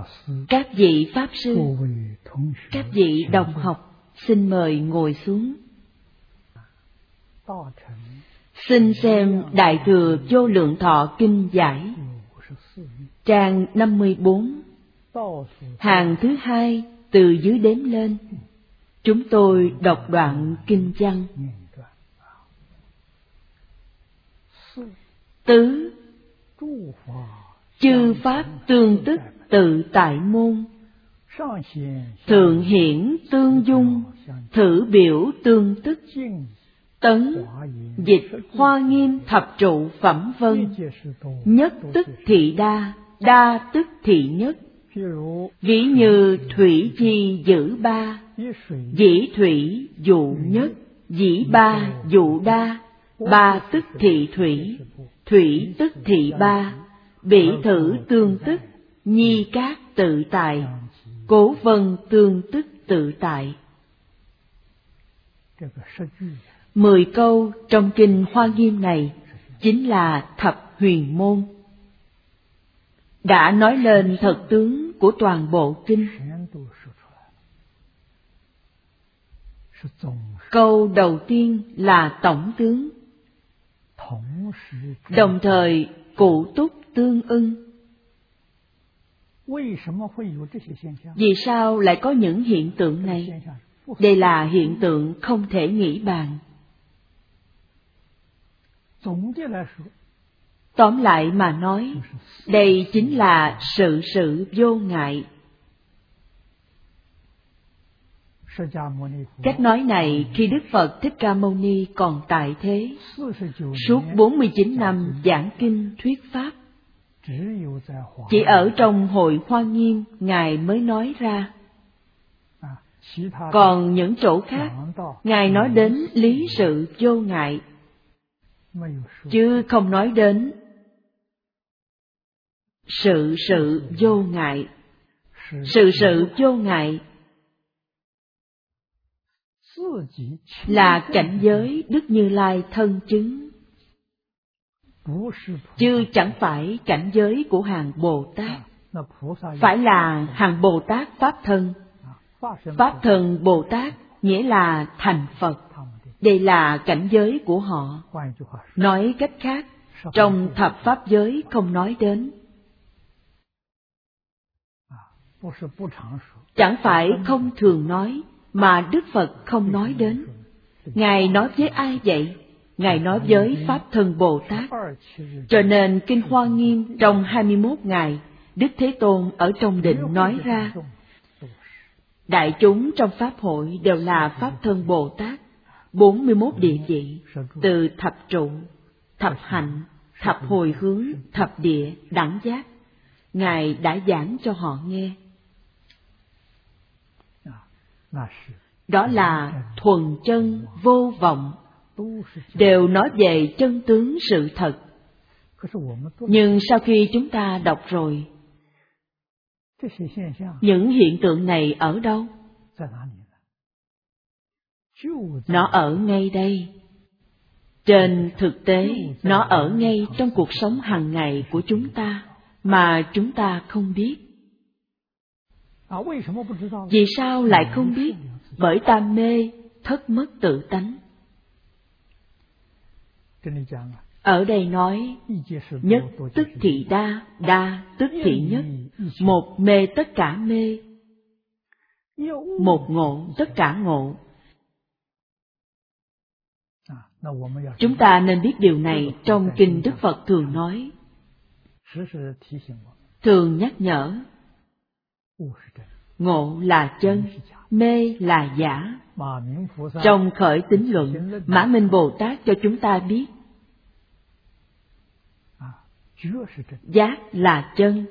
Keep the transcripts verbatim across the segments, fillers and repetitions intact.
Các vị Pháp Sư, các vị đồng học, xin mời ngồi xuống. Xin xem Đại Thừa Vô Lượng Thọ Kinh Giải, trang năm mươi bốn, hàng thứ hai từ dưới đếm lên. Chúng tôi đọc đoạn kinh văn. Tứ, chư Pháp tương tức tự tại môn, thượng hiển tương dung, thử biểu tương tức, tấn dịch Hoa Nghiêm thập trụ phẩm vân, nhất tức thị đa, đa tức thị nhất. Ví như thủy chi giữ ba, dĩ thủy dụ nhất, dĩ ba dụ đa, ba tức thị thủy, thủy tức thị ba, bỉ thử tương tức, nhi cát tự tại, cố vân tương tức tự tại. Mười câu trong kinh Hoa Nghiêm này chính là thập huyền môn, đã nói lên thật tướng của toàn bộ kinh. Câu đầu tiên là tổng tướng, đồng thời cụ túc tương ưng. Vì sao lại có những hiện tượng này? Đây là hiện tượng không thể nghĩ bàn. Tóm lại mà nói, đây chính là sự sự vô ngại. Cách nói này khi Đức Phật Thích Ca Mâu Ni còn tại thế, suốt bốn mươi chín năm giảng kinh thuyết Pháp, chỉ ở trong hội Hoa Nghiêm Ngài mới nói ra. Còn những chỗ khác, Ngài nói đến lý sự vô ngại, chứ không nói đến sự sự vô ngại. Sự sự vô ngại là cảnh giới Đức Như Lai thân chứng, chứ chẳng phải cảnh giới của hàng Bồ Tát. Phải là hàng Bồ Tát Pháp thân. Pháp thân Bồ Tát nghĩa là thành Phật. Đây là cảnh giới của họ. Nói cách khác, trong thập Pháp giới không nói đến. Chẳng phải không thường nói, mà Đức Phật không nói đến. Ngài nói với ai vậy? Ngài nói với Pháp thân Bồ Tát. Cho nên Kinh Hoa Nghiêm trong hai mươi mốt ngày, Đức Thế Tôn ở trong định nói ra, đại chúng trong Pháp hội đều là Pháp thân Bồ Tát. bốn mươi mốt địa vị, từ thập trụ, thập hạnh, thập hồi hướng, thập địa, đẳng giác, Ngài đã giảng cho họ nghe. Đó là thuần chân vô vọng, đều nói về chân tướng sự thật. Nhưng sau khi chúng ta đọc rồi, những hiện tượng này ở đâu? Nó ở ngay đây. Trên thực tế, nó ở ngay trong cuộc sống hàng ngày của chúng ta, mà chúng ta không biết. Vì sao lại không biết? Bởi ta mê, thất mất tự tánh. Ở đây nói, nhất tức thị đa, đa tức thị nhất. Một mê tất cả mê, một ngộ tất cả ngộ. Chúng ta nên biết điều này trong kinh Đức Phật thường nói, thường nhắc nhở, ngộ là chân, mê là giả. Trong khởi tín luận, Mã Minh Bồ Tát cho chúng ta biết, giác là chân,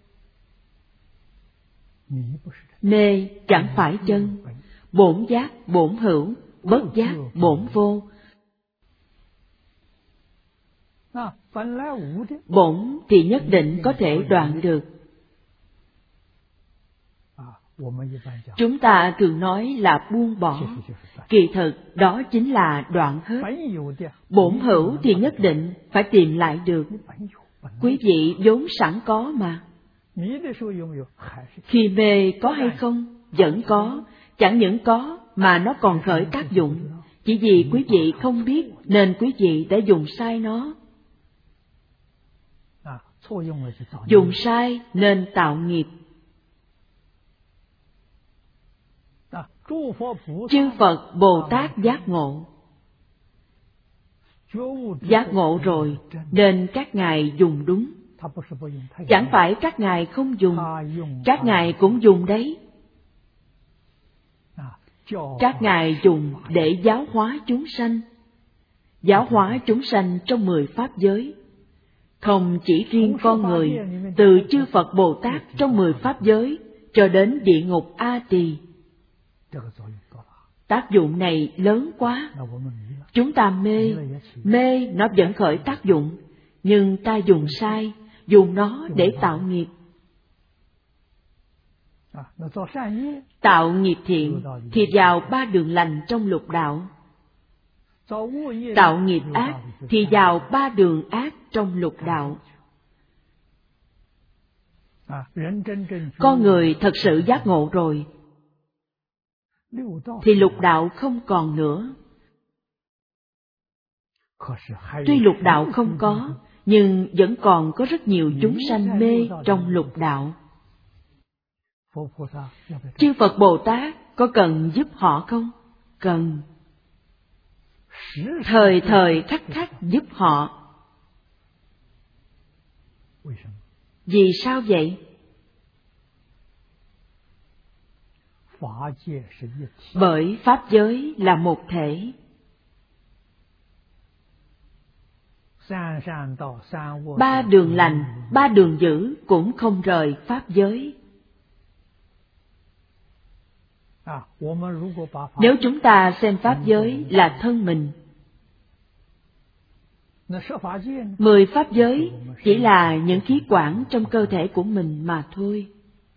mê chẳng phải chân. Bổn giác bổn hữu, bất giác bổn vô. Bổn thì nhất định có thể đoạn được. Chúng ta thường nói là buông bỏ, kỳ thực đó chính là đoạn hết. Bổn hữu thì nhất định phải tìm lại được. Quý vị vốn sẵn có mà, Khi mê có hay không? Vẫn có, chẳng những có mà nó còn khởi tác dụng. Chỉ vì quý vị không biết nên quý vị đã dùng sai nó. Dùng sai nên tạo nghiệp. Chư Phật Bồ Tát giác ngộ. Giác ngộ rồi nên các ngài dùng đúng. Chẳng phải các ngài không dùng, các ngài cũng dùng đấy. Các ngài dùng để giáo hóa chúng sanh. Giáo hóa chúng sanh trong mười pháp giới. Không chỉ riêng con người, từ chư Phật Bồ Tát trong mười pháp giới cho đến địa ngục A Tỳ. Tác dụng này lớn quá. Chúng ta mê, mê nó vẫn khởi tác dụng, nhưng ta dùng sai, dùng nó để tạo nghiệp. Tạo nghiệp thiện thì vào ba đường lành trong lục đạo. Tạo nghiệp ác thì vào ba đường ác trong lục đạo. Con người thật sự giác ngộ rồi thì lục đạo không còn nữa. Tuy lục đạo không có, nhưng vẫn còn có rất nhiều chúng sanh mê trong lục đạo. Chư Phật Bồ Tát có cần giúp họ không? Cần. Thời thời khắc khắc giúp họ. Vì sao vậy? Bởi pháp giới là một thể. Ba đường lành, ba đường dữ cũng không rời pháp giới. Nếu chúng ta xem pháp giới là thân mình, mười pháp giới chỉ là những khí quản trong cơ thể của mình mà thôi.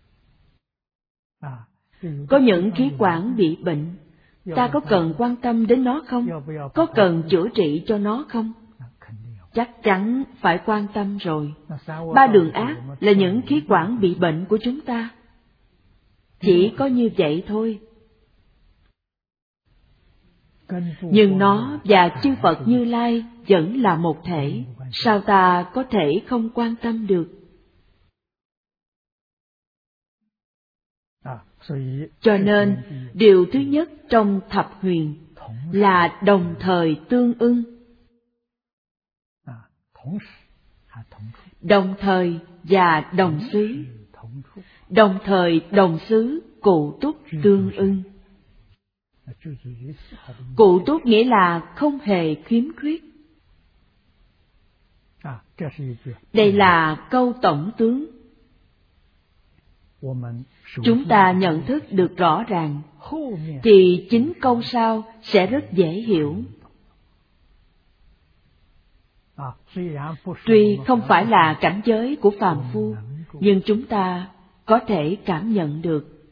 Có những khí quản bị bệnh, ta có cần quan tâm đến nó không? Có cần chữa trị cho nó không? Chắc chắn phải quan tâm rồi. Ba đường ác là những khí quản bị bệnh của chúng ta. Chỉ có như vậy thôi. Nhưng nó và chư Phật Như Lai vẫn là một thể, sao ta có thể không quan tâm được? Cho nên, điều thứ nhất trong thập huyền là đồng thời tương ưng. Đồng thời và đồng xứ. Đồng thời đồng xứ, cụ túc tương ưng. Cụ túc nghĩa là không hề khiếm khuyết. Đây là câu tổng tướng. Chúng ta nhận thức được rõ ràng, thì chính câu sau sẽ rất dễ hiểu. Tuy không phải là cảnh giới của phàm phu, nhưng chúng ta có thể cảm nhận được.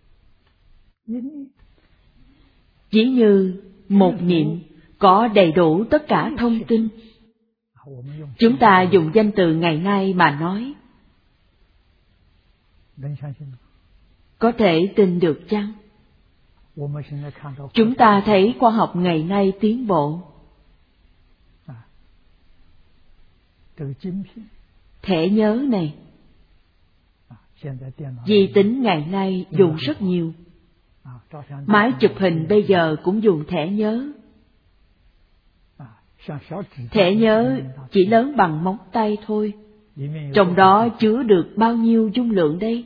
Chỉ như một niệm có đầy đủ tất cả thông tin. Chúng ta dùng danh từ ngày nay mà nói, có thể tin được chăng? Chúng ta thấy khoa học ngày nay tiến bộ. Thẻ nhớ này, vi tính ngày nay dùng rất nhiều. Máy chụp hình bây giờ cũng dùng thẻ nhớ. Thẻ nhớ chỉ lớn bằng móng tay thôi. Trong đó chứa được bao nhiêu dung lượng đây?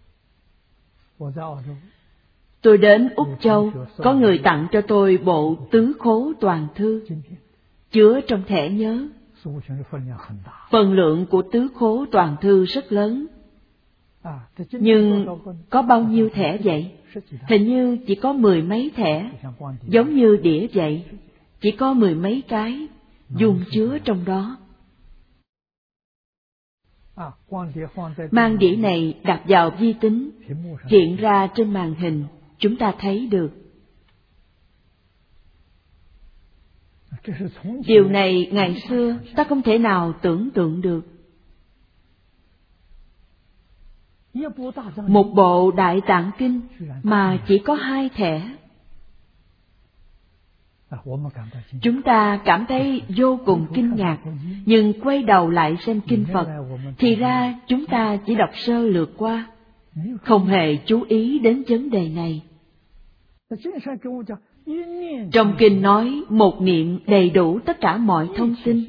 Tôi đến Úc Châu, có người tặng cho tôi bộ Tứ Khố Toàn Thư, chứa trong thẻ nhớ. Phần lượng của Tứ Khố Toàn Thư rất lớn. Nhưng có bao nhiêu thẻ vậy? Hình như chỉ có mười mấy thẻ, giống như đĩa vậy, chỉ có mười mấy cái dung chứa trong đó. Mang đĩa này đặt vào vi tính, hiện ra trên màn hình, chúng ta thấy được. Điều này ngày xưa ta không thể nào tưởng tượng được. Một bộ Đại Tạng Kinh mà chỉ có hai thẻ. Chúng ta cảm thấy vô cùng kinh ngạc, nhưng quay đầu lại xem kinh Phật, thì ra chúng ta chỉ đọc sơ lược qua, không hề chú ý đến vấn đề này. Trong kinh nói một niệm đầy đủ tất cả mọi thông tin.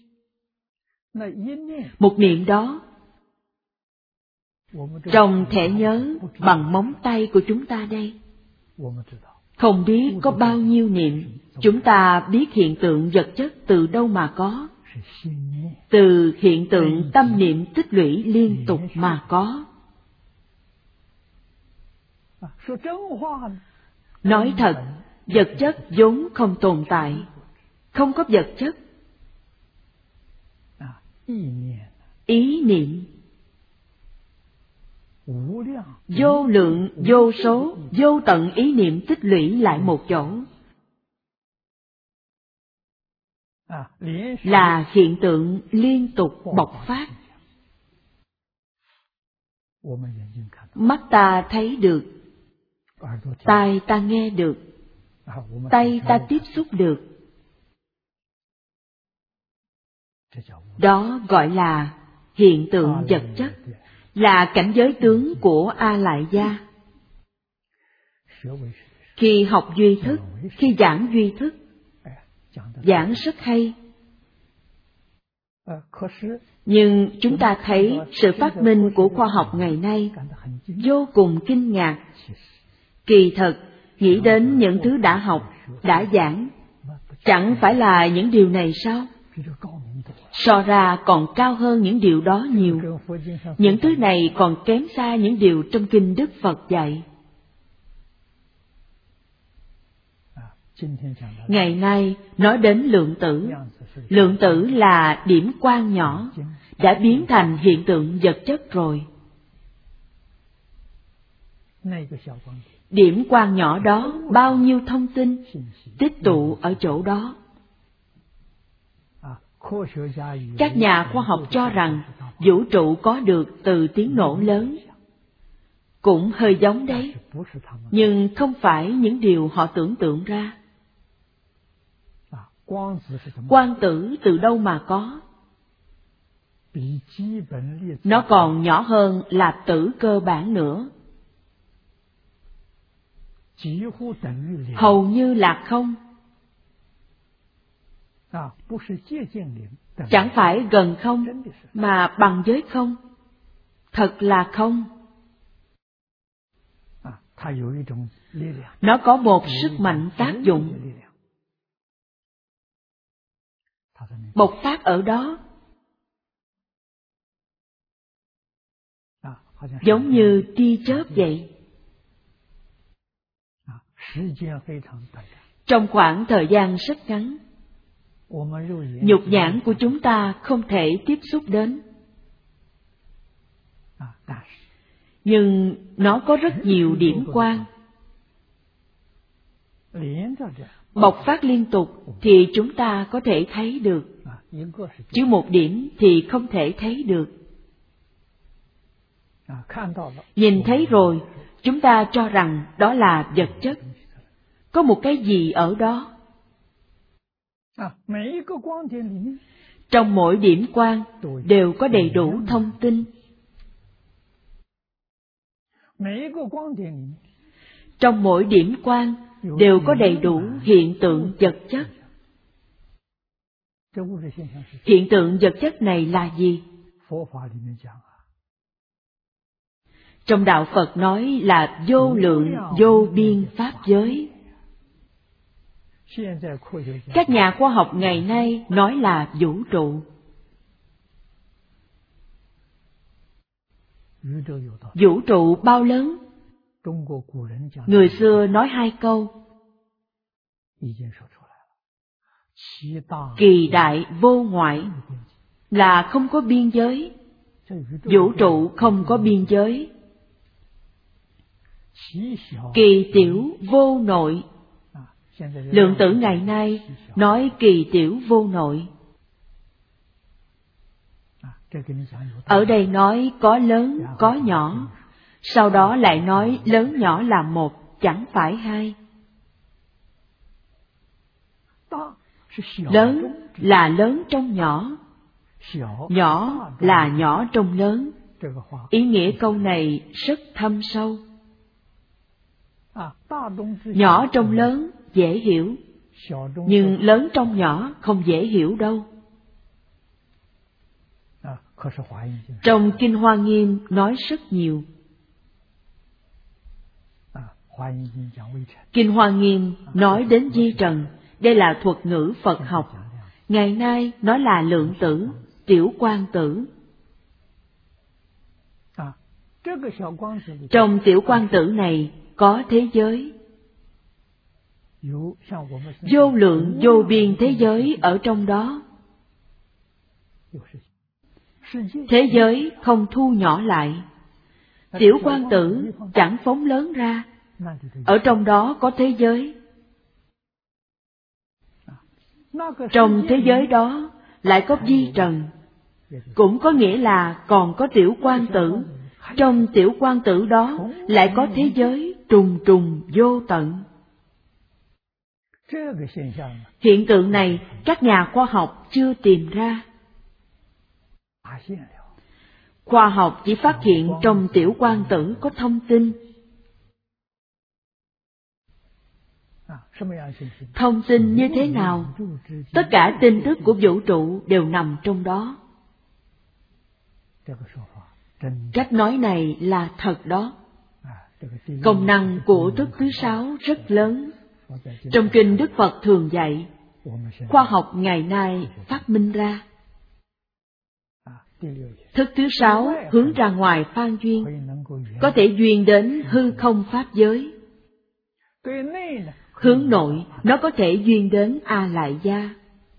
Một niệm đó trong thẻ nhớ bằng móng tay của chúng ta đây, không biết có bao nhiêu niệm. Chúng ta biết hiện tượng vật chất từ đâu mà có? Từ hiện tượng tâm niệm tích lũy liên tục mà có. Nói thật, vật chất vốn không tồn tại, không có vật chất. Ý niệm vô lượng, vô số, vô tận ý niệm tích lũy lại một chỗ, là hiện tượng liên tục bộc phát. Mắt ta thấy được, tai ta nghe được, tay ta tiếp xúc được. Đó gọi là hiện tượng vật chất, là cảnh giới tướng của A Lại Gia. Khi học duy thức, khi giảng duy thức, giảng rất hay. Nhưng chúng ta thấy sự phát minh của khoa học ngày nay vô cùng kinh ngạc. Kỳ thật, nghĩ đến những thứ đã học, đã giảng, chẳng phải là những điều này sao? So ra còn cao hơn những điều đó nhiều. Những thứ này còn kém xa những điều trong kinh Đức Phật dạy. Ngày nay nói đến lượng tử. Lượng tử là điểm quang nhỏ, đã biến thành hiện tượng vật chất rồi. Điểm quang nhỏ đó bao nhiêu thông tin tích tụ ở chỗ đó. Các nhà khoa học cho rằng vũ trụ có được từ tiếng nổ lớn. Cũng hơi giống đấy, nhưng không phải những điều họ tưởng tượng ra. Quang tử từ đâu mà có? Nó còn nhỏ hơn lạp tử cơ bản nữa. Hầu như là không. Chẳng phải gần không, mà bằng với không. Thật là không. Nó có một sức mạnh tác dụng bộc phát ở đó, giống như tia chớp vậy. Trong khoảng thời gian rất ngắn, nhục nhãn của chúng ta không thể tiếp xúc đến. Nhưng nó có rất nhiều điểm quang bộc phát liên tục thì chúng ta có thể thấy được, chứ một điểm thì không thể thấy được. Nhìn thấy rồi, chúng ta cho rằng đó là vật chất. Có một cái gì ở đó. Trong mỗi điểm quang đều có đầy đủ thông tin. Trong mỗi điểm quang đều có đầy đủ hiện tượng vật chất. Hiện tượng vật chất này là gì? Trong đạo Phật nói là vô lượng vô biên pháp giới. Các nhà khoa học ngày nay nói là vũ trụ. Vũ trụ bao lớn? Người xưa nói hai câu: kỳ đại vô ngoại, là không có biên giới. Vũ trụ không có biên giới. Kỳ tiểu vô nội. Lượng tử ngày nay nói kỳ tiểu vô nội. Ở đây nói có lớn, có nhỏ, sau đó lại nói lớn nhỏ là một, chẳng phải hai. Lớn là lớn trong nhỏ, nhỏ là nhỏ trong lớn. Ý nghĩa câu này rất thâm sâu. Nhỏ trong lớn dễ hiểu, nhưng lớn trong nhỏ không dễ hiểu đâu. Trong Kinh Hoa Nghiêm nói rất nhiều. Kinh Hoa Nghiêm nói đến vi trần, đây là thuật ngữ Phật học. Ngày nay nói là lượng tử, tiểu quang tử. Trong tiểu quang tử này có thế giới, vô lượng vô biên thế giới ở trong đó. Thế giới không thu nhỏ lại, tiểu quang tử chẳng phóng lớn ra, ở trong đó có thế giới. Trong thế giới đó lại có vi trần, cũng có nghĩa là còn có tiểu quang tử. Trong tiểu quang tử đó lại có thế giới trùng trùng vô tận. Hiện tượng này các nhà khoa học chưa tìm ra. Khoa học chỉ phát hiện trong tiểu quang tử có thông tin. Thông tin như thế nào? Tất cả tin tức của vũ trụ đều nằm trong đó. Cách nói này là thật đó. Công năng của thức thứ sáu rất lớn. Trong kinh Đức Phật thường dạy, khoa học ngày nay phát minh ra. Thức thứ sáu hướng ra ngoài phan duyên, có thể duyên đến hư không pháp giới. Hướng nội, nó có thể duyên đến A Lại Gia.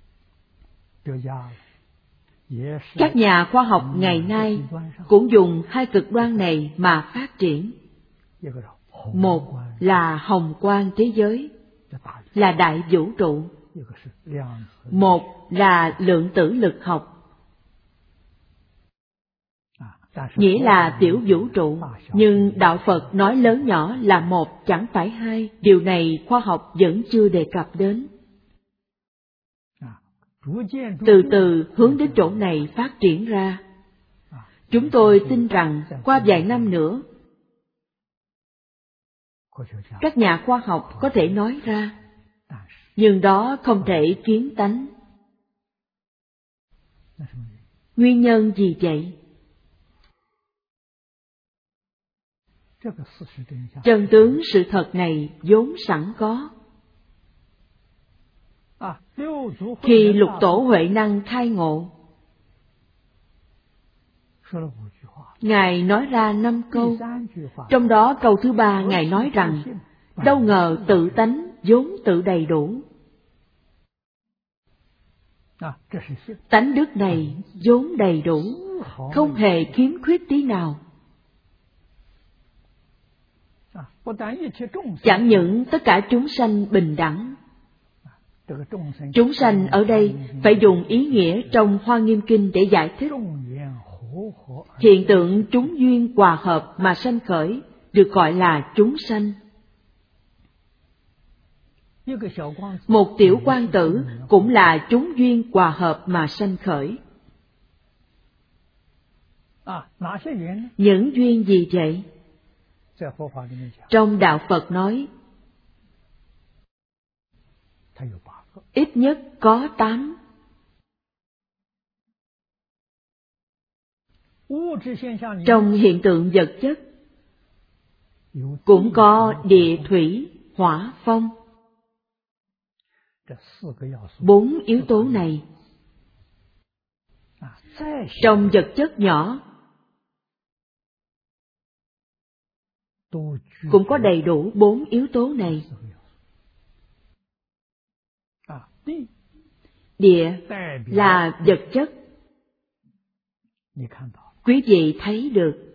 Các nhà khoa học ngày nay cũng dùng hai cực đoan này mà phát triển. Một là hồng quang thế giới, là đại vũ trụ. Một là lượng tử lực học, nghĩa là tiểu vũ trụ. Nhưng Đạo Phật nói lớn nhỏ là một, chẳng phải hai. Điều này khoa học vẫn chưa đề cập đến. Từ từ hướng đến chỗ này phát triển ra. Chúng tôi tin rằng qua vài năm nữa, các nhà khoa học có thể nói ra, nhưng đó không thể kiến tánh. Nguyên nhân gì vậy? Chân tướng sự thật này vốn sẵn có. Khi Lục Tổ Huệ Năng khai ngộ, Ngài nói ra năm câu. Trong đó câu thứ ba Ngài nói rằng, đâu ngờ tự tánh vốn tự đầy đủ. Tánh đức này vốn đầy đủ, không hề khiếm khuyết tí nào. Chẳng những tất cả chúng sanh bình đẳng. Chúng sanh ở đây phải dùng ý nghĩa trong Hoa Nghiêm Kinh để giải thích. Hiện tượng chúng duyên hòa hợp mà sanh khởi được gọi là chúng sanh. Một tiểu quang tử cũng là chúng duyên hòa hợp mà sanh khởi. Những duyên gì vậy? Trong Đạo Phật nói, ít nhất có tám. Trong hiện tượng vật chất cũng có địa, thủy, hỏa, phong. Bốn yếu tố này trong vật chất nhỏ cũng có đầy đủ bốn yếu tố này. Địa là vật chất, quý vị thấy được.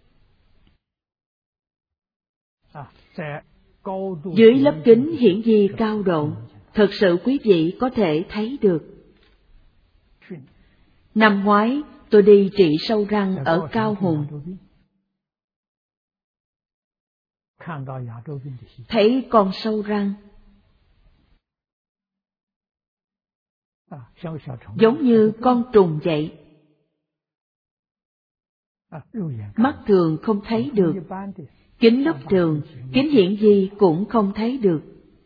Dưới lớp kính hiển vi cao độ, thực sự quý vị có thể thấy được. Năm ngoái tôi đi trị sâu răng ở Cao Hùng. thấy con sâu răng, giống như con trùng vậy. Mắt thường không thấy được, kính lúp thường, kính hiển vi cũng không thấy được.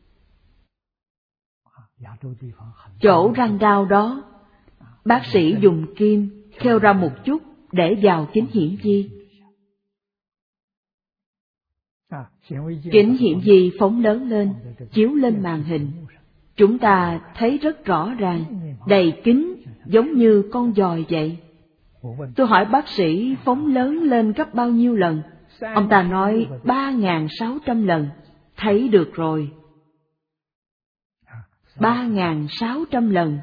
Chỗ răng đau đó, bác sĩ dùng kim khêu ra một chút để vào kính hiển vi. Kính hiển vi phóng lớn lên, chiếu lên màn hình. Chúng ta thấy rất rõ ràng, đầy kính giống như con giòi vậy. Tôi hỏi bác sĩ phóng lớn lên gấp bao nhiêu lần? Ông ta nói ba nghìn sáu trăm lần. Thấy được rồi. ba nghìn sáu trăm lần.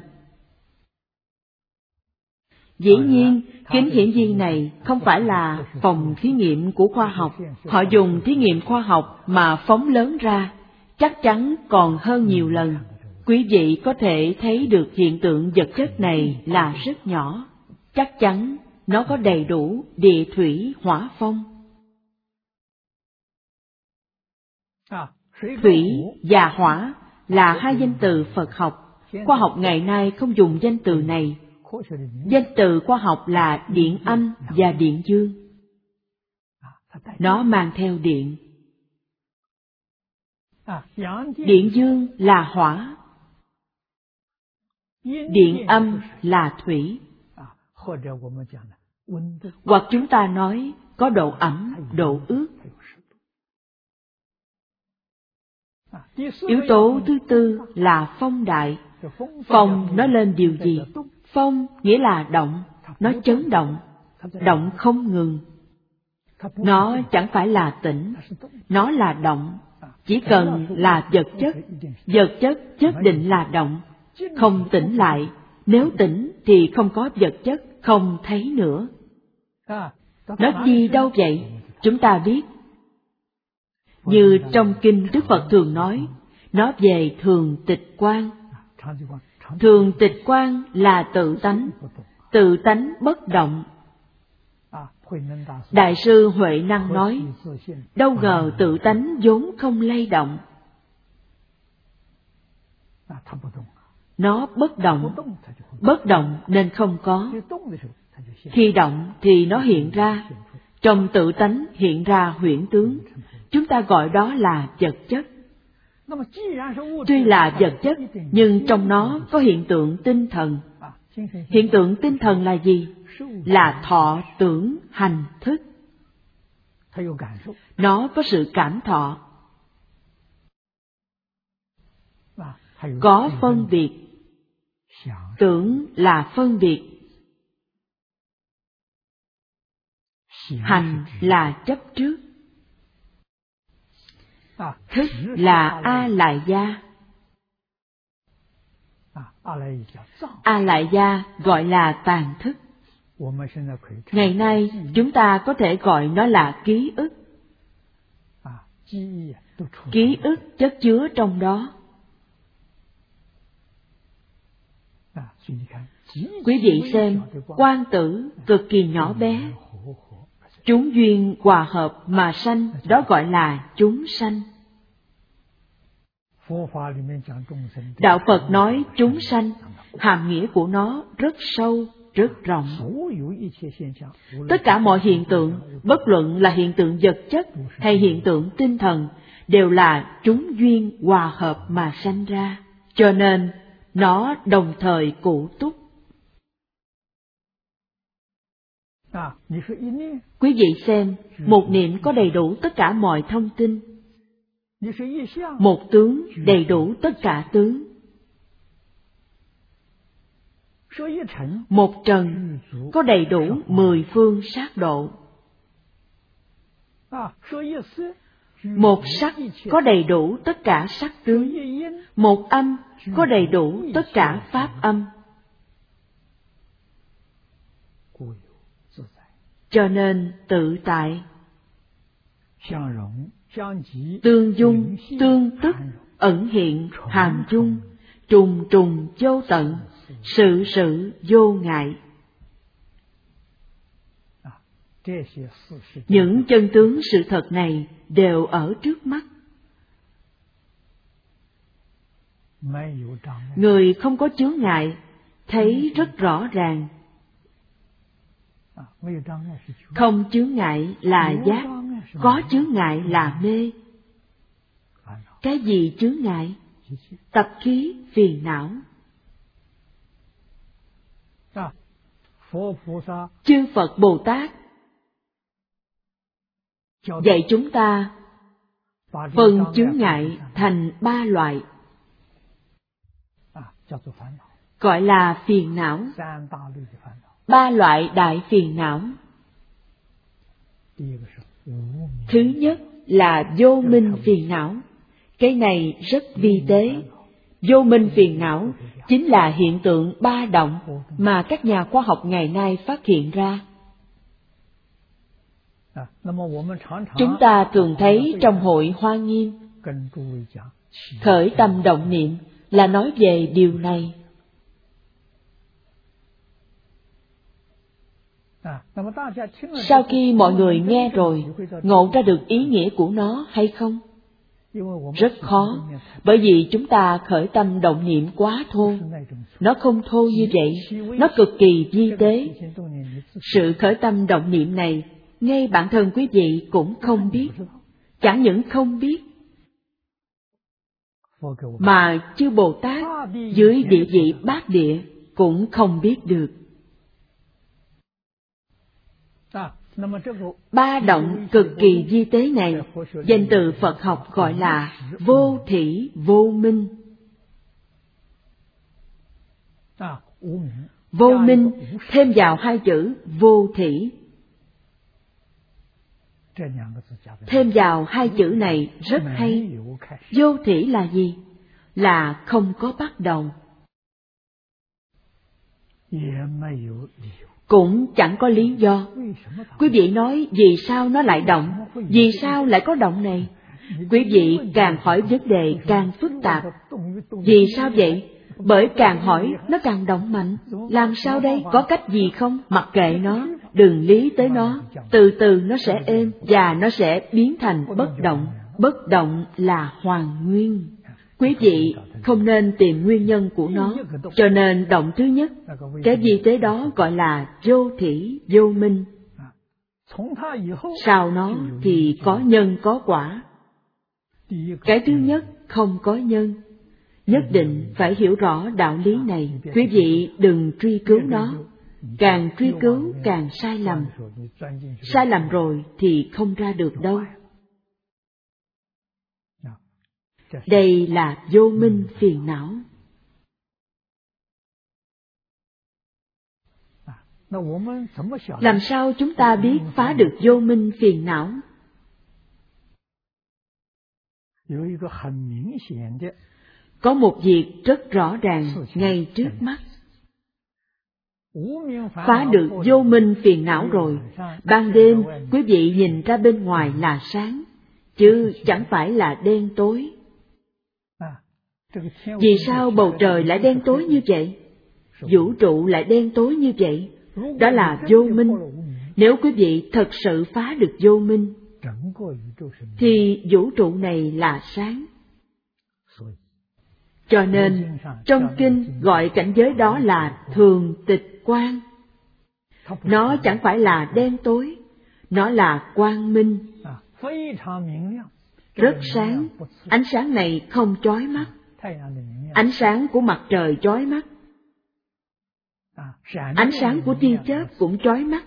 Dĩ nhiên, kính hiển vi này không phải là phòng thí nghiệm của khoa học. Họ dùng thí nghiệm khoa học mà phóng lớn ra, chắc chắn còn hơn nhiều lần. Quý vị có thể thấy được hiện tượng vật chất này là rất nhỏ. Chắc chắn nó có đầy đủ địa thủy hỏa phong. Thủy và hỏa là hai danh từ Phật học. Khoa học ngày nay không dùng danh từ này. Danh từ khoa học là điện âm và điện dương. Nó mang theo điện. Điện dương là hỏa, điện âm là thủy. Hoặc chúng ta nói có độ ẩm, độ ướt. Yếu tố thứ tư là phong đại. Phong nói lên điều gì? Phong nghĩa là động, nó chấn động, động không ngừng. Nó chẳng phải là tĩnh, nó là động. Chỉ cần là vật chất, vật chất nhất định là động, không tĩnh lại. Nếu tĩnh thì không có vật chất, không thấy nữa. Nó đi đâu vậy? Chúng ta biết. Như trong kinh Đức Phật thường nói, nó về thường tịch quan. Thường tịch quan là tự tánh, tự tánh bất động. Đại sư Huệ Năng nói, đâu ngờ tự tánh vốn không lay động. Nó bất động, bất động nên không có. Khi động thì nó hiện ra, trong tự tánh hiện ra huyễn tướng. Chúng ta gọi đó là vật chất. Tuy là vật chất, nhưng trong nó có hiện tượng tinh thần. Hiện tượng tinh thần là gì? Là thọ, tưởng, hành, thức. Nó có sự cảm thọ. Có phân biệt. Tưởng là phân biệt. Hành là chấp trước. Thức là A Lại Gia. A Lại Gia gọi là tàn thức. Ngày nay chúng ta có thể gọi nó là ký ức. Ký ức chất chứa trong đó. Quý vị xem, quang tử cực kỳ nhỏ bé. Chúng duyên hòa hợp mà sanh, đó gọi là chúng sanh. Đạo Phật nói chúng sanh, hàm nghĩa của nó rất sâu, rất rộng. Tất cả mọi hiện tượng, bất luận là hiện tượng vật chất hay hiện tượng tinh thần, đều là chúng duyên hòa hợp mà sanh ra. Cho nên, nó đồng thời cụ túc. Quý vị xem, một niệm có đầy đủ tất cả mọi thông tin. Một tướng đầy đủ tất cả tướng. Một trần có đầy đủ mười phương sát độ. Một sắc có đầy đủ tất cả sắc tướng. Một âm có đầy đủ tất cả pháp âm. Cho nên tự tại, tương dung, tương tức, ẩn hiện, hàm chung, trùng trùng vô tận, sự sự vô ngại. Những chân tướng sự thật này đều ở trước mắt. Người không có chướng ngại thấy rất rõ ràng. Không chướng ngại là giác, có chướng ngại là mê. Cái gì chướng ngại? Tập khí phiền não. Chư Phật Bồ Tát dạy chúng ta phân chướng ngại thành ba loại, gọi là phiền não. Ba loại đại phiền não. Thứ nhất là vô minh phiền não. Cái này rất vi tế. Vô minh phiền não chính là hiện tượng ba động mà các nhà khoa học ngày nay phát hiện ra. Chúng ta thường thấy trong hội Hoa Nghiêm, khởi tâm động niệm là nói về điều này. Sau khi mọi người nghe rồi, ngộ ra được ý nghĩa của nó hay không? Rất khó, bởi vì chúng ta khởi tâm động niệm quá thô. Nó không thô như vậy, nó cực kỳ vi tế. Sự khởi tâm động niệm này, ngay bản thân quý vị cũng không biết. Chẳng những không biết, mà chư Bồ Tát dưới địa vị bát địa cũng không biết được. Ba động cực kỳ vi tế này, danh từ Phật học gọi là vô thỉ vô minh. Vô minh thêm vào hai chữ vô thỉ. Thêm vào hai chữ này rất hay. Vô thỉ là gì? Là không có bắt đầu, cũng chẳng có lý do. Quý vị nói vì sao nó lại động? Vì sao lại có động này? Quý vị càng hỏi vấn đề càng phức tạp. Vì sao vậy? Bởi càng hỏi nó càng động mạnh. Làm sao đây? Có cách gì không? Mặc kệ nó, đừng lý tới nó. Từ từ nó sẽ êm và nó sẽ biến thành bất động. Bất động là hoàn nguyên. Quý vị không nên tìm nguyên nhân của nó, cho nên động thứ nhất, cái vi tế đó gọi là vô thỉ vô minh. Sau nó thì có nhân có quả. Cái thứ nhất không có nhân. Nhất định phải hiểu rõ đạo lý này. Quý vị đừng truy cứu nó. Càng truy cứu càng sai lầm. Sai lầm rồi thì không ra được đâu. Đây là vô minh phiền não. Làm sao chúng ta biết phá được vô minh phiền não? Có một việc rất rõ ràng ngay trước mắt. Phá được vô minh phiền não rồi, ban đêm quý vị nhìn ra bên ngoài là sáng, chứ chẳng phải là đen tối. Vì sao bầu trời lại đen tối như vậy? Vũ trụ lại đen tối như vậy? Đó là vô minh. Nếu quý vị thật sự phá được vô minh, thì vũ trụ này là sáng. Cho nên, trong kinh gọi cảnh giới đó là thường tịch quang. Nó chẳng phải là đen tối, nó là quang minh. Rất sáng, ánh sáng này không chói mắt. Ánh sáng của mặt trời chói mắt. Ánh sáng của tia chớp cũng chói mắt.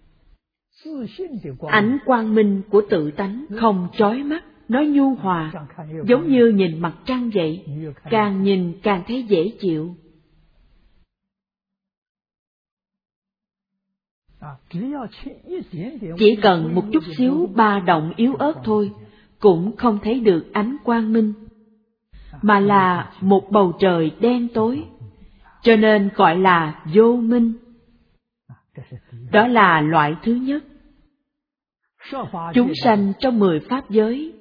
Ánh quang minh của tự tánh không chói mắt, nó nhu hòa, giống như nhìn mặt trăng vậy, càng nhìn càng thấy dễ chịu. Chỉ cần một chút xíu ba động yếu ớt thôi, cũng không thấy được ánh quang minh, mà là một bầu trời đen tối, cho nên gọi là vô minh. Đó là loại thứ nhất. Chúng sanh trong mười pháp giới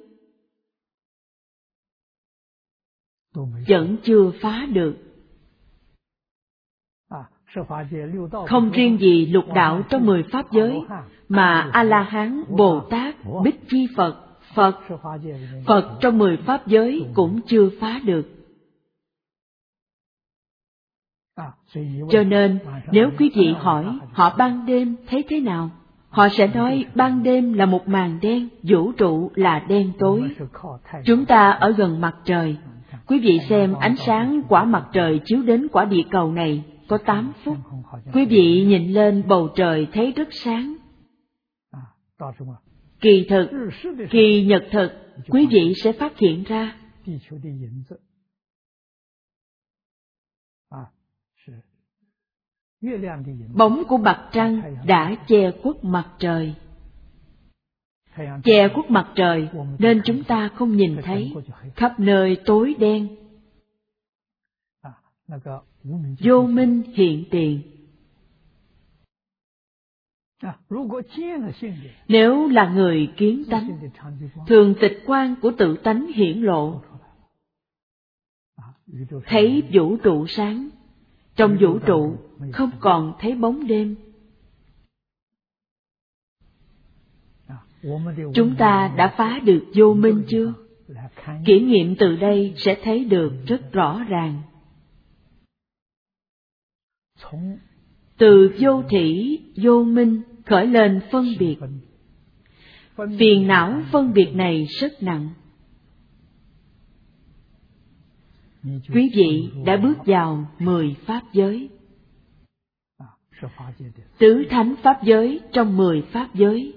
vẫn chưa phá được. Không riêng gì lục đạo trong mười pháp giới, mà A-la-hán, Bồ Tát, Bích Chi Phật, Phật, Phật trong mười pháp giới cũng chưa phá được. Cho nên, nếu quý vị hỏi họ ban đêm thấy thế nào, họ sẽ nói ban đêm là một màn đen, vũ trụ là đen tối. Chúng ta ở gần mặt trời. Quý vị xem ánh sáng quả mặt trời chiếu đến quả địa cầu này có tám phút. Quý vị nhìn lên bầu trời thấy rất sáng. Kỳ thực, kỳ nhật thực, quý vị sẽ phát hiện ra bóng của mặt trăng đã che khuất mặt trời. Che khuất mặt trời nên chúng ta không nhìn thấy, khắp nơi tối đen. Vô minh hiện tiền. Nếu là người kiến tánh, thường tịch quan của tự tánh hiển lộ, thấy vũ trụ sáng. Trong vũ trụ không còn thấy bóng đêm. Chúng ta đã phá được vô minh chưa? Kiểm nghiệm từ đây sẽ thấy được rất rõ ràng. Từ vô thỉ, vô minh khởi lên phân biệt. Phiền não phân biệt này rất nặng. Quý vị đã bước vào mười pháp giới. Tứ thánh pháp giới trong mười pháp giới.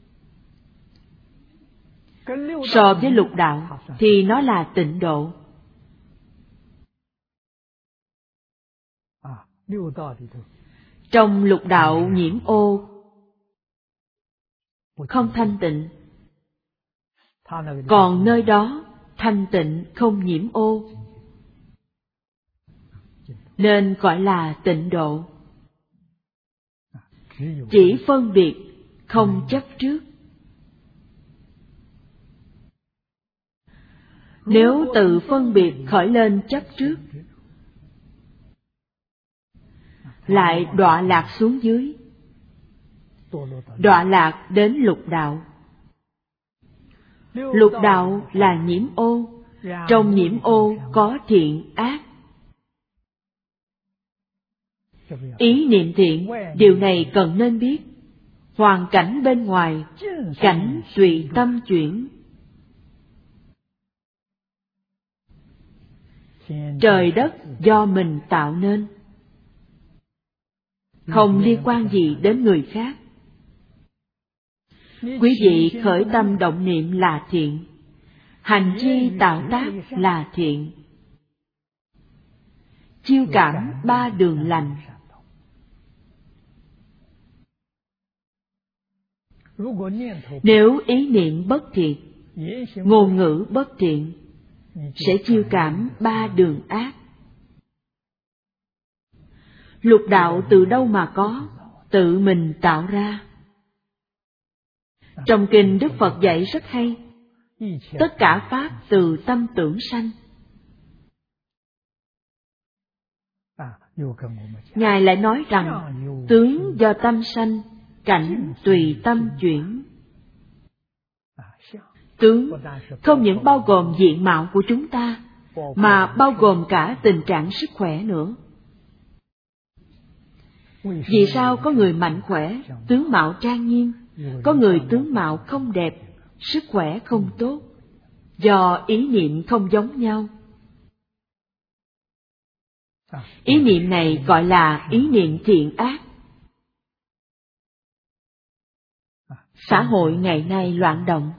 So với lục đạo thì nó là tịnh độ. Trong lục đạo nhiễm ô, không thanh tịnh. Còn nơi đó thanh tịnh không nhiễm ô, nên gọi là tịnh độ. Chỉ phân biệt, không chấp trước. Nếu tự phân biệt khởi lên chấp trước, lại đọa lạc xuống dưới, đọa lạc đến lục đạo. Lục đạo là nhiễm ô, trong nhiễm ô có thiện ác. Ý niệm thiện, điều này cần nên biết. Hoàn cảnh bên ngoài, cảnh tùy tâm chuyển. Trời đất do mình tạo nên, không liên quan gì đến người khác. Quý vị khởi tâm động niệm là thiện, hành chi tạo tác là thiện. Chiêu cảm ba đường lành. Nếu ý niệm bất thiện, ngôn ngữ bất thiện, sẽ chiêu cảm ba đường ác. Lục đạo từ đâu mà có? Tự mình tạo ra. Trong kinh Đức Phật dạy rất hay. Tất cả pháp từ tâm tưởng sanh. Ngài lại nói rằng tướng do tâm sanh, cảnh tùy tâm chuyển. Tướng không những bao gồm diện mạo của chúng ta, mà bao gồm cả tình trạng sức khỏe nữa. Vì sao có người mạnh khỏe, tướng mạo trang nghiêm, có người tướng mạo không đẹp, sức khỏe không tốt? Do ý niệm không giống nhau. Ý niệm này gọi là ý niệm thiện ác. Xã hội ngày nay loạn động.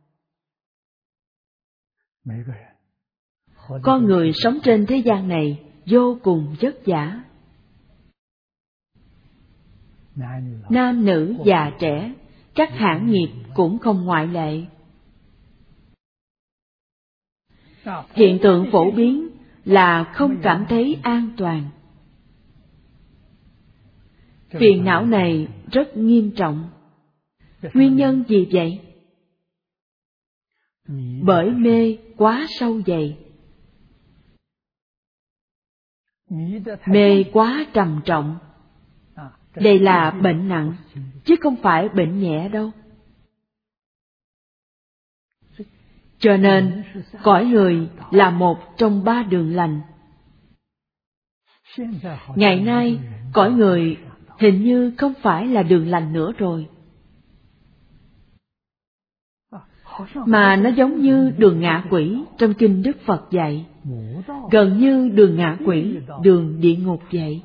Con người sống trên thế gian này vô cùng vất vả. Nam nữ già trẻ, các hãng nghiệp cũng không ngoại lệ. Hiện tượng phổ biến là không cảm thấy an toàn. Phiền não này rất nghiêm trọng. Nguyên nhân gì vậy? Bởi mê quá sâu dày. Mê quá trầm trọng, Đây là bệnh nặng, chứ không phải bệnh nhẹ đâu. Cho nên, cõi người là một trong ba đường lành. Ngày nay, cõi người hình như không phải là đường lành nữa rồi, mà nó giống như đường ngạ quỷ trong kinh Đức Phật dạy, gần như đường ngạ quỷ, đường địa ngục vậy.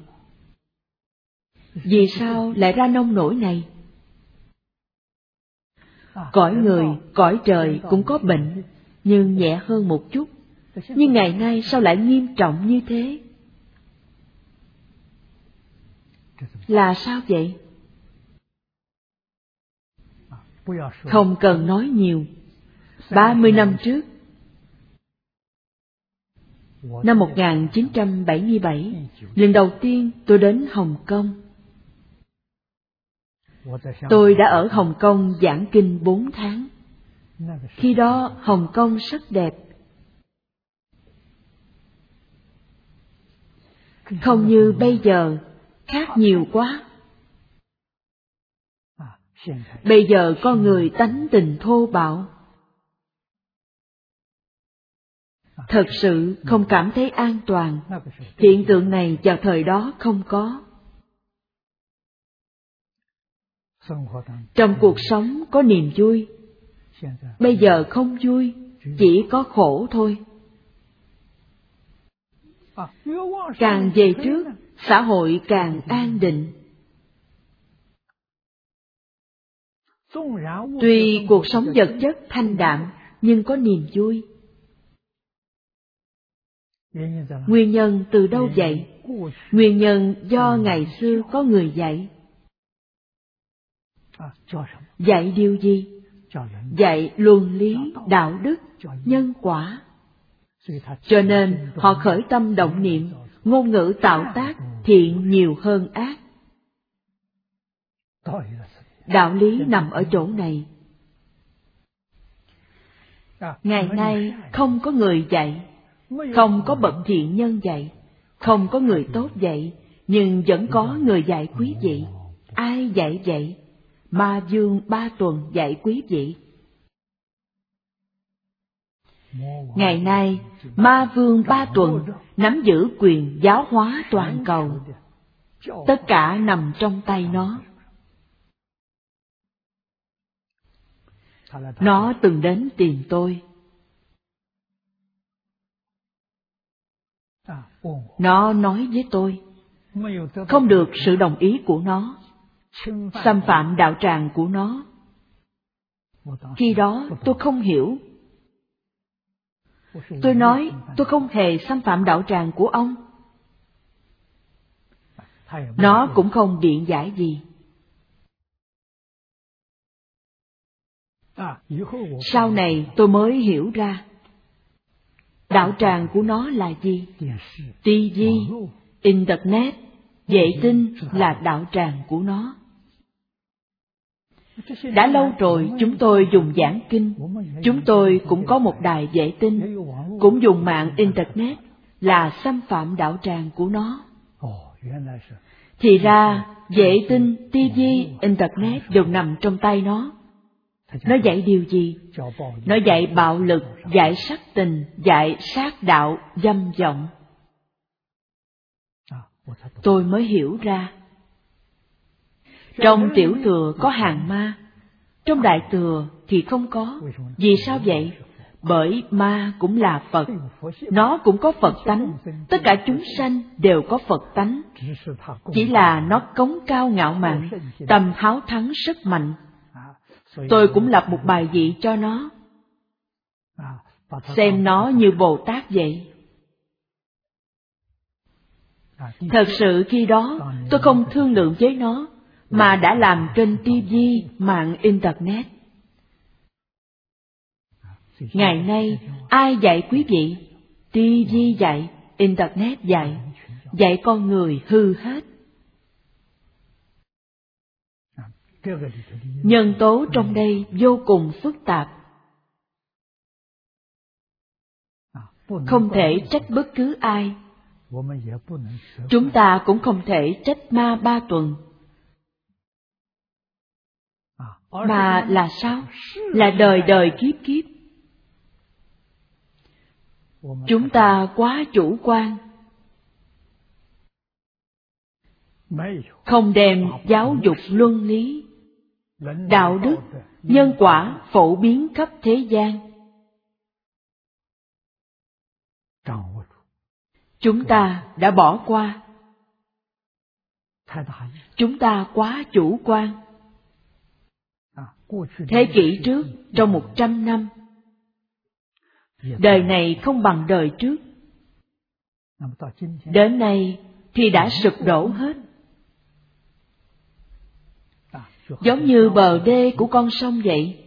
Vì sao lại ra nông nổi này? Cõi người, cõi trời cũng có bệnh, nhưng nhẹ hơn một chút. Nhưng ngày nay sao lại nghiêm trọng như thế? Là sao vậy? Không cần nói nhiều. Ba mươi năm trước, năm một nghìn chín trăm bảy mươi bảy, lần đầu tiên tôi đến Hồng Kông. Tôi đã ở Hồng Kông giảng kinh bốn tháng. Khi đó Hồng Kông rất đẹp. Không như bây giờ, khác nhiều quá. Bây giờ con người tánh tình thô bạo. Thật sự không cảm thấy an toàn. Hiện tượng này vào thời đó không có. Trong cuộc sống có niềm vui. Bây giờ không vui, chỉ có khổ thôi. Càng về trước, xã hội càng an định. Tuy cuộc sống vật chất thanh đạm, nhưng có niềm vui. Nguyên nhân từ đâu vậy? Nguyên nhân do ngày xưa có người dạy. Dạy điều gì? Dạy luân lý, đạo đức, nhân quả. Cho nên họ khởi tâm động niệm, ngôn ngữ tạo tác thiện nhiều hơn ác. Đạo lý nằm ở chỗ này. Ngày nay không có người dạy, không có bậc thiện nhân dạy, không có người tốt dạy, nhưng vẫn có người dạy quý vị. Ai dạy vậy? Ma Vương Ba Tuần dạy quý vị. Ngày nay, Ma Vương Ba Tuần nắm giữ quyền giáo hóa toàn cầu. Tất cả nằm trong tay nó. Nó từng đến tìm tôi. Nó nói với tôi, không được sự đồng ý của nó, xâm phạm đạo tràng của nó. Khi đó tôi không hiểu. Tôi nói tôi không hề xâm phạm đạo tràng của ông. Nó cũng không biện giải gì. Sau này tôi mới hiểu ra, đạo tràng của nó là gì? ti vi, Internet, vệ tinh là đạo tràng của nó. Đã lâu rồi chúng tôi dùng giảng kinh, chúng tôi cũng có một đài vệ tinh, cũng dùng mạng Internet, là xâm phạm đạo tràng của nó. Thì ra, vệ tinh, ti vi, Internet đều nằm trong tay nó. Nó dạy điều gì? Nó dạy bạo lực, dạy sắc tình, dạy sát đạo, dâm vọng. Tôi mới hiểu ra. Trong tiểu thừa có hàng ma, trong đại thừa thì không có. Vì sao vậy? Bởi ma cũng là Phật, nó cũng có Phật tánh, tất cả chúng sanh đều có Phật tánh. Chỉ là nó cống cao ngạo mạn, tầm háo thắng sức mạnh. Tôi cũng lập một bài vị cho nó, xem nó như Bồ Tát vậy. Thật sự khi đó tôi không thương lượng với nó, mà đã làm kênh ti vi, mạng Internet. Ngày nay ai dạy quý vị? ti vi dạy, Internet dạy, dạy con người hư hết. Nhân tố trong đây vô cùng phức tạp. Không thể trách bất cứ ai. Chúng ta cũng không thể trách ma Ba Tuần. mà là sao? Là đời đời kiếp kiếp. Chúng ta quá chủ quan, không đem giáo dục luân lý, đạo đức, nhân quả phổ biến khắp thế gian. Chúng ta đã bỏ qua. Chúng ta quá chủ quan. Thế kỷ trước, trong một trăm năm, đời này không bằng đời trước. Đến nay thì đã sụp đổ hết. Giống như bờ đê của con sông vậy.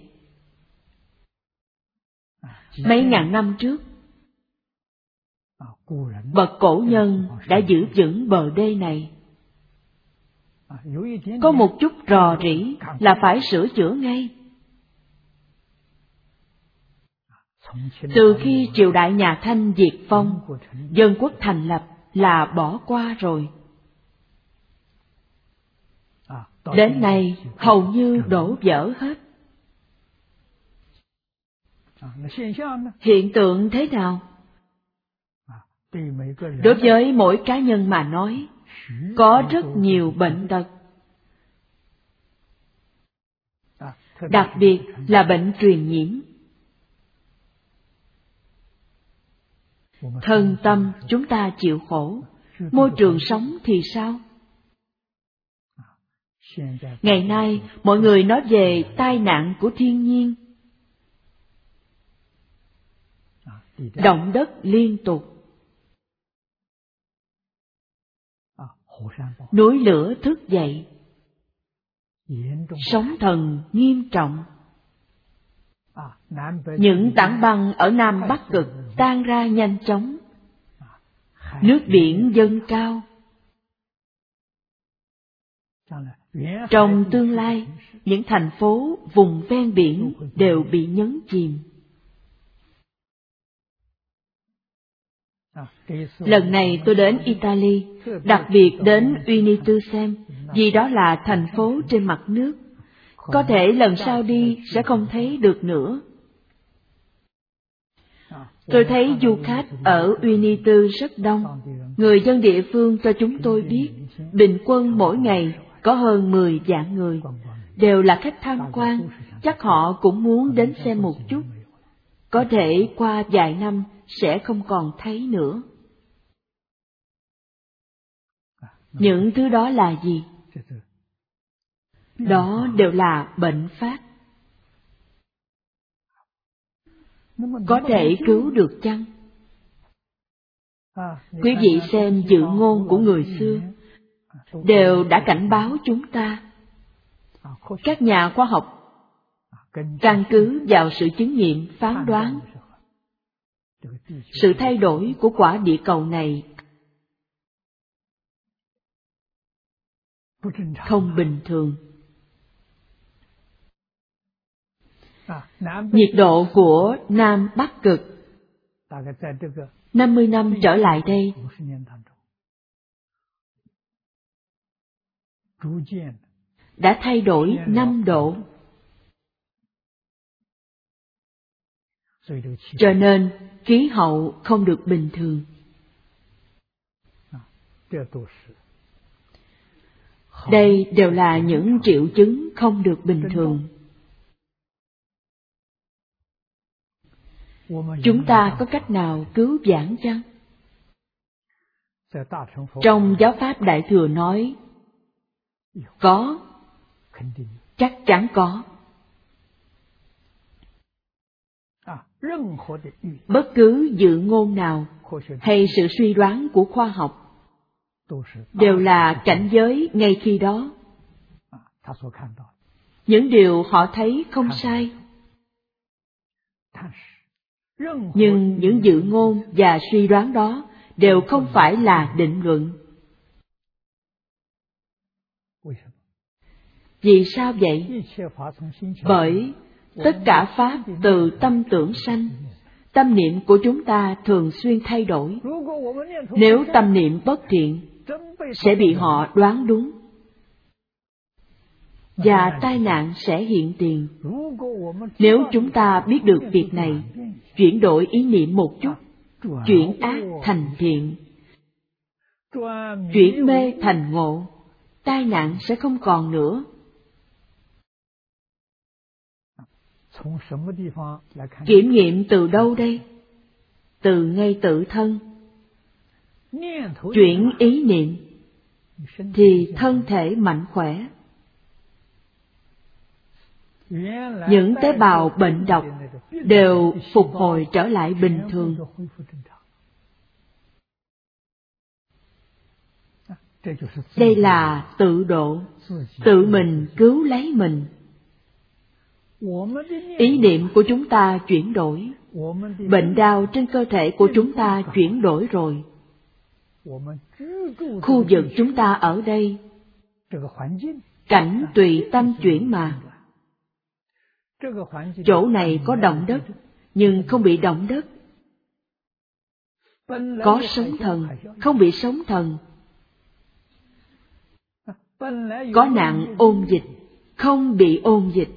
Mấy ngàn năm trước, bậc cổ nhân đã giữ vững bờ đê này. Có một chút rò rỉ là phải sửa chữa ngay. Từ khi triều đại nhà Thanh diệt vong, dân quốc thành lập là bỏ qua rồi. Đến nay hầu như đổ vỡ hết. Hiện tượng thế nào? Đối với mỗi cá nhân mà nói, có rất nhiều bệnh tật. Đặc biệt là bệnh truyền nhiễm. Thân tâm chúng ta chịu khổ, môi trường sống thì sao? Ngày nay, mọi người nói về tai nạn của thiên nhiên. Động đất liên tục. Núi lửa thức dậy. Sóng thần nghiêm trọng. Những tảng băng ở Nam Bắc Cực tan ra nhanh chóng. Nước biển dâng cao. Trong tương lai, những thành phố vùng ven biển đều bị nhấn chìm. Lần này tôi đến Italy, đặc biệt đến Unitu xem, vì đó là thành phố trên mặt nước. Có thể lần sau đi sẽ không thấy được nữa. Tôi thấy du khách ở Unitu rất đông. Người dân địa phương cho chúng tôi biết, bình quân mỗi ngày có hơn mười vạn người, đều là khách tham quan, chắc họ cũng muốn đến xem một chút. Có thể qua vài năm sẽ không còn thấy nữa. Những thứ đó là gì? Đó đều là bệnh phát. Có thể cứu được chăng? Quý vị xem dự ngôn của người xưa, đều đã cảnh báo chúng ta. Các nhà khoa học căn cứ vào sự chứng nghiệm phán đoán, sự thay đổi của quả địa cầu này không bình thường. Nhiệt độ của Nam Bắc Cực năm mươi năm trở lại đây đã thay đổi năm độ. Cho nên khí hậu không được bình thường. Đây đều là những triệu chứng không được bình thường. Chúng ta có cách nào cứu vãn chăng? Trong giáo pháp Đại Thừa nói, có, chắc chắn có. Bất cứ dự ngôn nào hay sự suy đoán của khoa học đều là cảnh giới ngay khi đó. Những điều họ thấy không sai. Nhưng những dự ngôn và suy đoán đó đều không phải là định luận. Vì sao vậy? Bởi tất cả pháp từ tâm tưởng sanh. Tâm niệm của chúng ta thường xuyên thay đổi. Nếu tâm niệm bất thiện, sẽ bị họ đoán đúng. và tai nạn sẽ hiện tiền. Nếu chúng ta biết được việc này, chuyển đổi ý niệm một chút, chuyển ác thành thiện, chuyển mê thành ngộ, tai nạn sẽ không còn nữa. Kiểm nghiệm từ đâu đây? Từ ngay tự thân. Chuyển ý niệm thì thân thể mạnh khỏe. Những tế bào bệnh độc đều phục hồi trở lại bình thường. Đây là tự độ, tự mình cứu lấy mình. Ý niệm của chúng ta chuyển đổi, bệnh đau trên cơ thể của chúng ta chuyển đổi rồi. Khu vực chúng ta ở đây, cảnh tùy tâm chuyển mà. Chỗ này có động đất, nhưng không bị động đất. Có sóng thần, không bị sóng thần. Có nạn ôn dịch, không bị ôn dịch.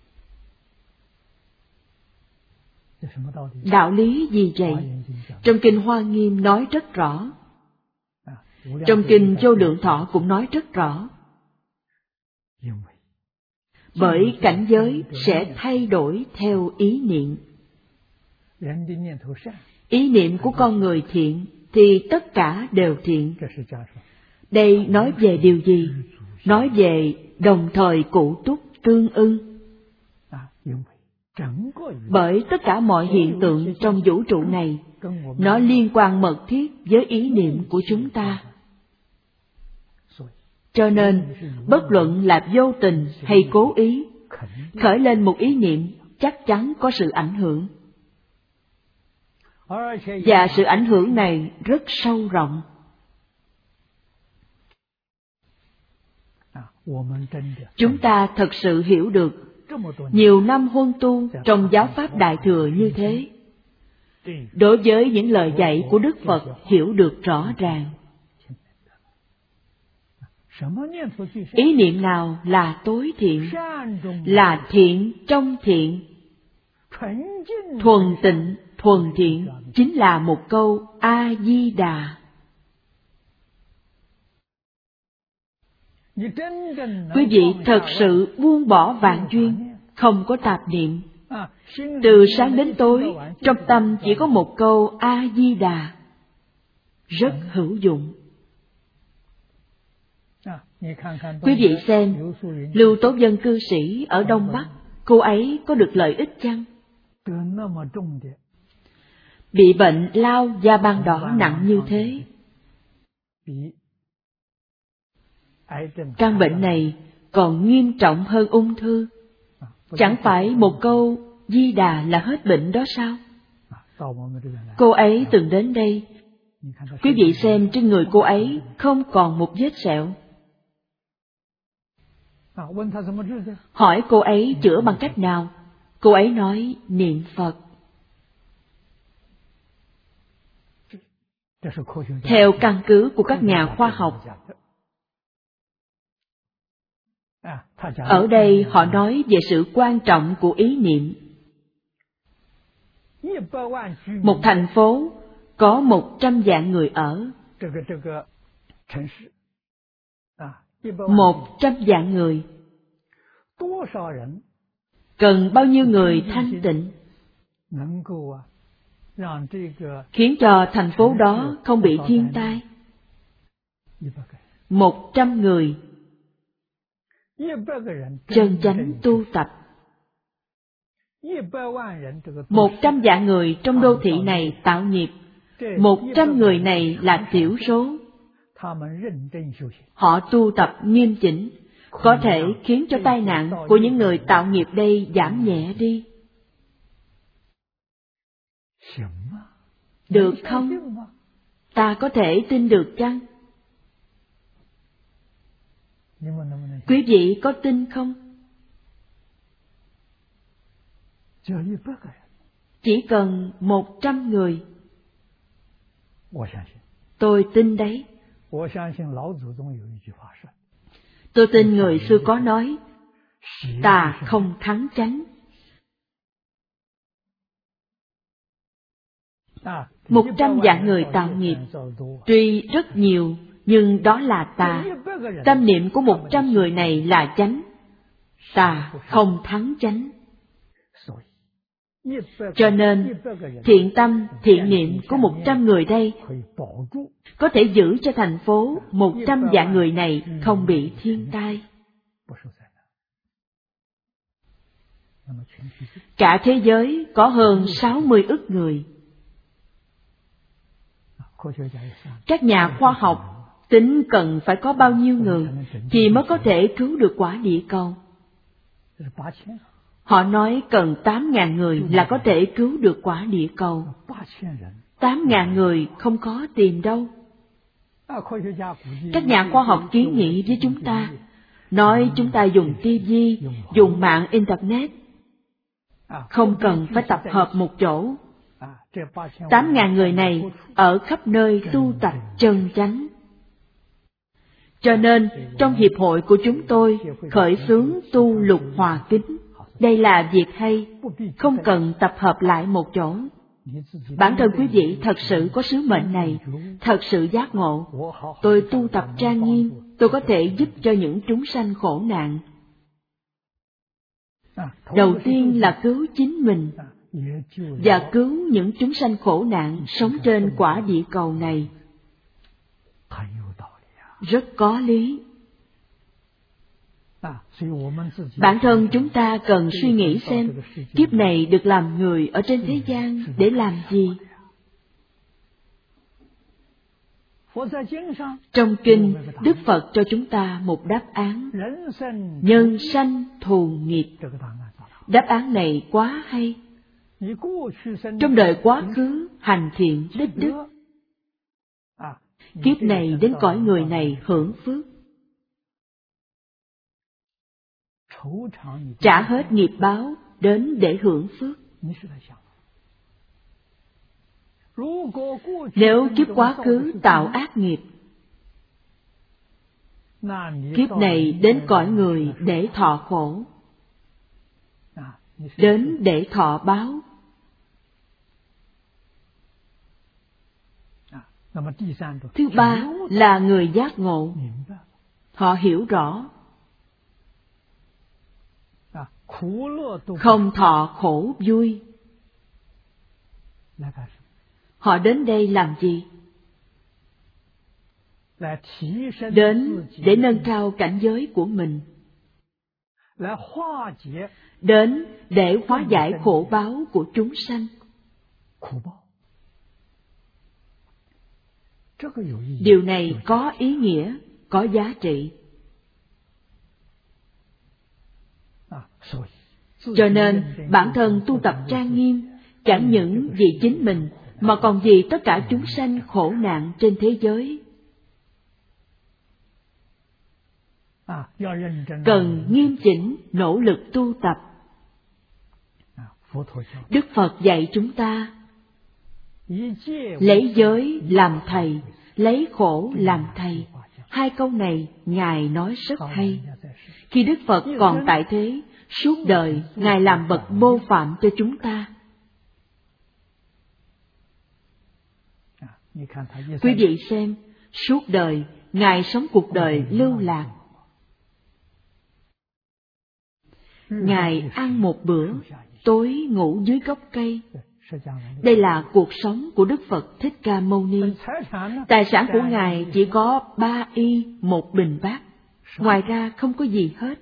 Đạo lý gì vậy? Trong Kinh Hoa Nghiêm nói rất rõ. Trong Kinh Vô Lượng Thọ cũng nói rất rõ. Bởi cảnh giới sẽ thay đổi theo ý niệm. Ý niệm của con người thiện thì tất cả đều thiện. Đây nói về điều gì? Nói về đồng thời cụ túc tương ưng. Bởi tất cả mọi hiện tượng trong vũ trụ này, nó liên quan mật thiết với ý niệm của chúng ta. Cho nên, bất luận là vô tình hay cố ý, khởi lên một ý niệm chắc chắn có sự ảnh hưởng. Và sự ảnh hưởng này rất sâu rộng. Chúng ta thật sự hiểu được, nhiều năm huân tu trong giáo pháp Đại Thừa như thế, đối với những lời dạy của Đức Phật hiểu được rõ ràng. Ý niệm nào là tối thiện, là thiện trong thiện, thuần tịnh, thuần thiện, chính là một câu A-di-đà. Quý vị thật sự buông bỏ vạn duyên, không có tạp niệm. Từ sáng đến tối, trong tâm chỉ có một câu A-di-đà, rất hữu dụng. Quý vị xem, Lưu Tố Vân cư sĩ ở Đông Bắc, cô ấy có được lợi ích chăng? Bị bệnh lao da ban đỏ nặng như thế. Căn bệnh này còn nghiêm trọng hơn ung thư. Chẳng phải một câu Di Đà là hết bệnh đó sao? Cô ấy từng đến đây. Quý vị xem trên người cô ấy không còn một vết sẹo. Hỏi cô ấy chữa bằng cách nào? Cô ấy nói niệm Phật. Theo căn cứ của các nhà khoa học. Ở đây họ nói về sự quan trọng của ý niệm. Một thành phố có một trăm vạn người ở. Một trăm vạn người. Cần bao nhiêu người thanh tịnh, khiến cho thành phố đó không bị thiên tai? Một trăm người chân chánh tu tập. Một trăm vạn người trong đô thị này tạo nghiệp. Một trăm người này là thiểu số. Họ tu tập nghiêm chỉnh, có thể khiến cho tai nạn của những người tạo nghiệp đây giảm nhẹ đi. Được không? Ta có thể tin được chăng? Quý vị có tin không? Chỉ cần một trăm người. Tôi tin đấy. Tôi tin người xưa có nói, tà không thắng chánh. Một trăm vạn người tạo nghiệp, tuy rất nhiều, nhưng đó là tà. Tâm niệm của một trăm người này là chánh, tà không thắng chánh. Cho nên, thiện tâm, thiện niệm của một trăm người đây có thể giữ cho thành phố một trăm vạn người này không bị thiên tai. Cả thế giới có hơn sáu mươi ức người. Các nhà khoa học tính cần phải có bao nhiêu người thì mới có thể cứu được quả địa cầu. Họ nói cần tám ngàn người là có thể cứu được quả địa cầu. Tám ngàn người không có tìm đâu. Các nhà khoa học kiến nghị với chúng ta, nói chúng ta dùng ti vi, dùng mạng Internet, không cần phải tập hợp một chỗ. Tám ngàn người này ở khắp nơi tu tập chân chánh. Cho nên, trong hiệp hội của chúng tôi khởi xướng tu lục hòa kính. Đây là việc hay, không cần tập hợp lại một chỗ. Bản thân quý vị thật sự có sứ mệnh này, thật sự giác ngộ. Tôi tu tập trang nghiêm, tôi có thể giúp cho những chúng sanh khổ nạn. Đầu tiên là cứu chính mình, và cứu những chúng sanh khổ nạn sống trên quả địa cầu này. Rất có lý. Bản thân chúng ta cần suy nghĩ xem, kiếp này được làm người ở trên thế gian để làm gì? Trong kinh, Đức Phật cho chúng ta một đáp án: nhân sanh thù nghiệp. Đáp án này quá hay. Trong đời quá khứ hành thiện tích đức, kiếp này đến cõi người này hưởng phước, trả hết nghiệp báo đến để hưởng phước. Nếu kiếp quá khứ tạo ác nghiệp, kiếp này đến cõi người để thọ khổ, đến để thọ báo. Thứ ba là người giác ngộ. Họ hiểu rõ, không thọ khổ vui. Họ đến đây làm gì? Đến để nâng cao cảnh giới của mình, đến để hóa giải khổ báo của chúng sanh. Điều này có ý nghĩa, có giá trị. Cho nên, bản thân tu tập trang nghiêm, chẳng những vì chính mình, mà còn vì tất cả chúng sanh khổ nạn trên thế giới. Cần nghiêm chỉnh, nỗ lực tu tập. Đức Phật dạy chúng ta, lấy giới làm thầy, lấy khổ làm thầy. Hai câu này Ngài nói rất hay. Khi Đức Phật còn tại thế, suốt đời Ngài làm bậc mô phạm cho chúng ta. Quý vị xem, suốt đời Ngài sống cuộc đời lưu lạc. Ngài ăn một bữa, tối ngủ dưới gốc cây. Đây là cuộc sống của Đức Phật Thích Ca Mâu Ni. Tài sản của Ngài chỉ có ba y, một bình bát. Ngoài ra không có gì hết.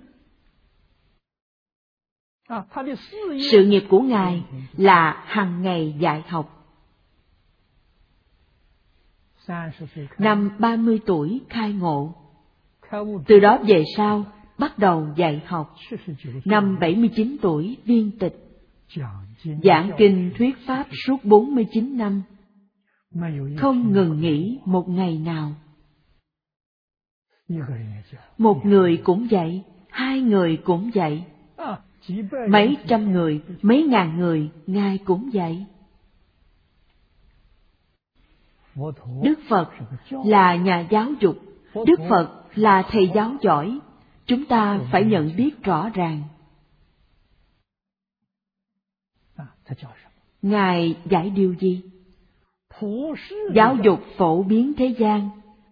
Sự nghiệp của Ngài là hàng ngày dạy học. Năm ba mươi tuổi khai ngộ. Từ đó về sau, bắt đầu dạy học. Năm bảy mươi chín tuổi viên tịch. Giảng kinh thuyết pháp suốt bốn mươi chín năm, không ngừng nghỉ một ngày nào. Một người cũng vậy, hai người cũng vậy, mấy trăm người, mấy ngàn người, Ngài cũng vậy. Đức Phật là nhà giáo dục, Đức Phật là thầy giáo giỏi. chúng ta phải nhận biết rõ ràng. Ngài dạy điều gì? Giáo dục phổ biến thế gian,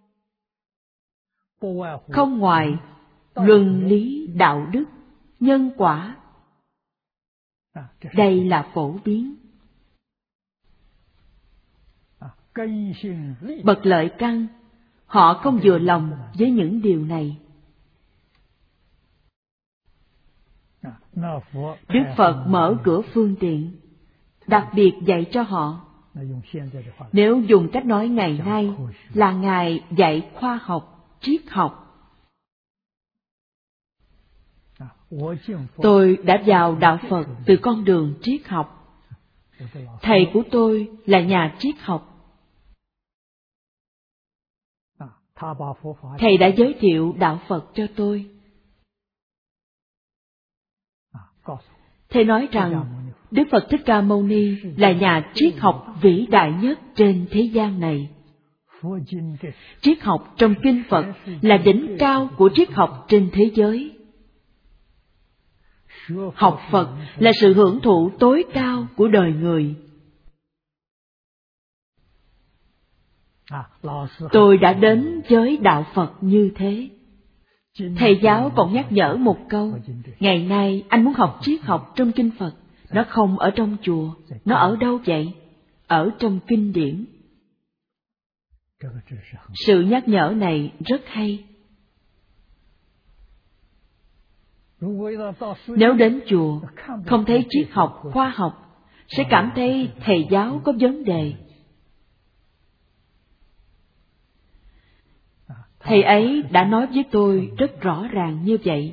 không ngoài luân lý đạo đức, nhân quả. Đây là phổ biến. Bậc lợi căn, họ không vừa lòng với những điều này. Đức Phật mở cửa phương tiện, đặc biệt dạy cho họ. Nếu dùng cách nói ngày nay là Ngài dạy khoa học, triết học. Tôi đã vào đạo Phật từ con đường triết học. Thầy của tôi là nhà triết học. Thầy đã giới thiệu đạo Phật cho tôi. Thầy nói rằng Đức Phật Thích Ca Mâu Ni là nhà triết học vĩ đại nhất trên thế gian này. Triết học trong kinh Phật là đỉnh cao của triết học trên thế giới. Học Phật là sự hưởng thụ tối cao của đời người. Tôi đã đến với đạo Phật như thế. Thầy giáo còn nhắc nhở một câu, ngày nay anh muốn học triết học trong kinh Phật, nó không ở trong chùa, nó ở đâu vậy? Ở trong kinh điển. Sự nhắc nhở này rất hay. Nếu đến chùa không thấy triết học, khoa học, sẽ cảm thấy thầy giáo có vấn đề. Thầy ấy đã nói với tôi rất rõ ràng như vậy.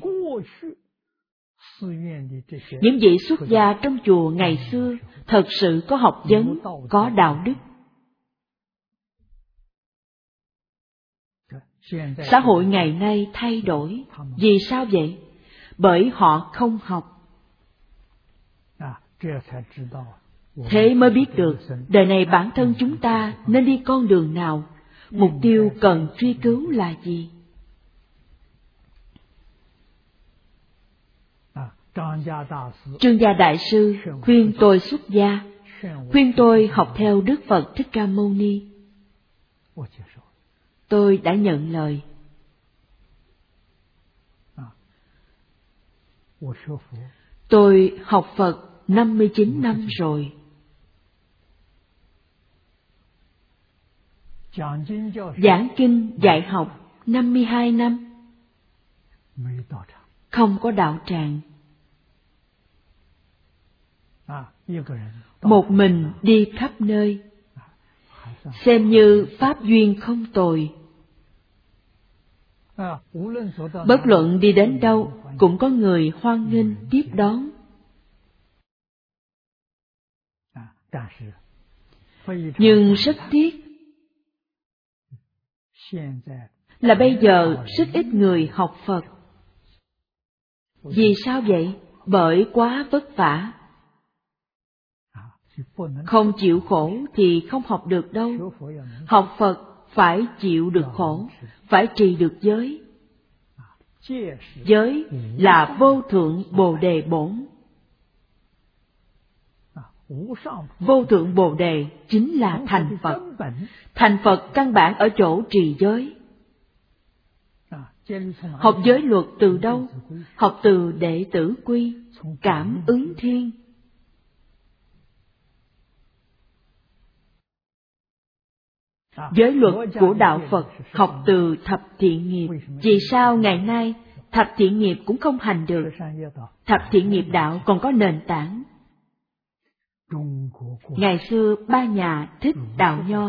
Những vị xuất gia trong chùa ngày xưa thật sự có học vấn, có đạo đức. Xã hội ngày nay thay đổi. Vì sao vậy? Bởi họ không học. Thế mới biết được đời này bản thân chúng ta nên đi con đường nào, mục tiêu cần truy cứu là gì. Trương Gia Đại Sư khuyên tôi xuất gia, khuyên tôi học theo Đức Phật Thích Ca Mâu Ni. Tôi đã nhận lời. Tôi học Phật năm mươi chín năm rồi. Giảng kinh dạy học năm mươi hai năm. Không có đạo tràng. Một mình đi khắp nơi, xem như pháp duyên không tồi. Bất luận đi đến đâu cũng có người hoan nghênh tiếp đón. Nhưng rất tiếc là bây giờ rất ít người học Phật. Vì sao vậy? Bởi quá vất vả. Không chịu khổ thì không học được đâu. Học Phật phải chịu được khổ, phải trì được giới. Giới là vô thượng Bồ Đề bổn. Vô thượng Bồ Đề chính là thành Phật. Thành Phật căn bản ở chỗ trì giới. Học giới luật từ đâu? Học từ Đệ Tử Quy, Cảm Ứng Thiên. Giới luật của đạo Phật học từ thập thiện nghiệp. Vì sao ngày nay thập thiện nghiệp cũng không hành được? Thập thiện nghiệp đạo còn có nền tảng. Ngày xưa ba nhà thích đạo nho.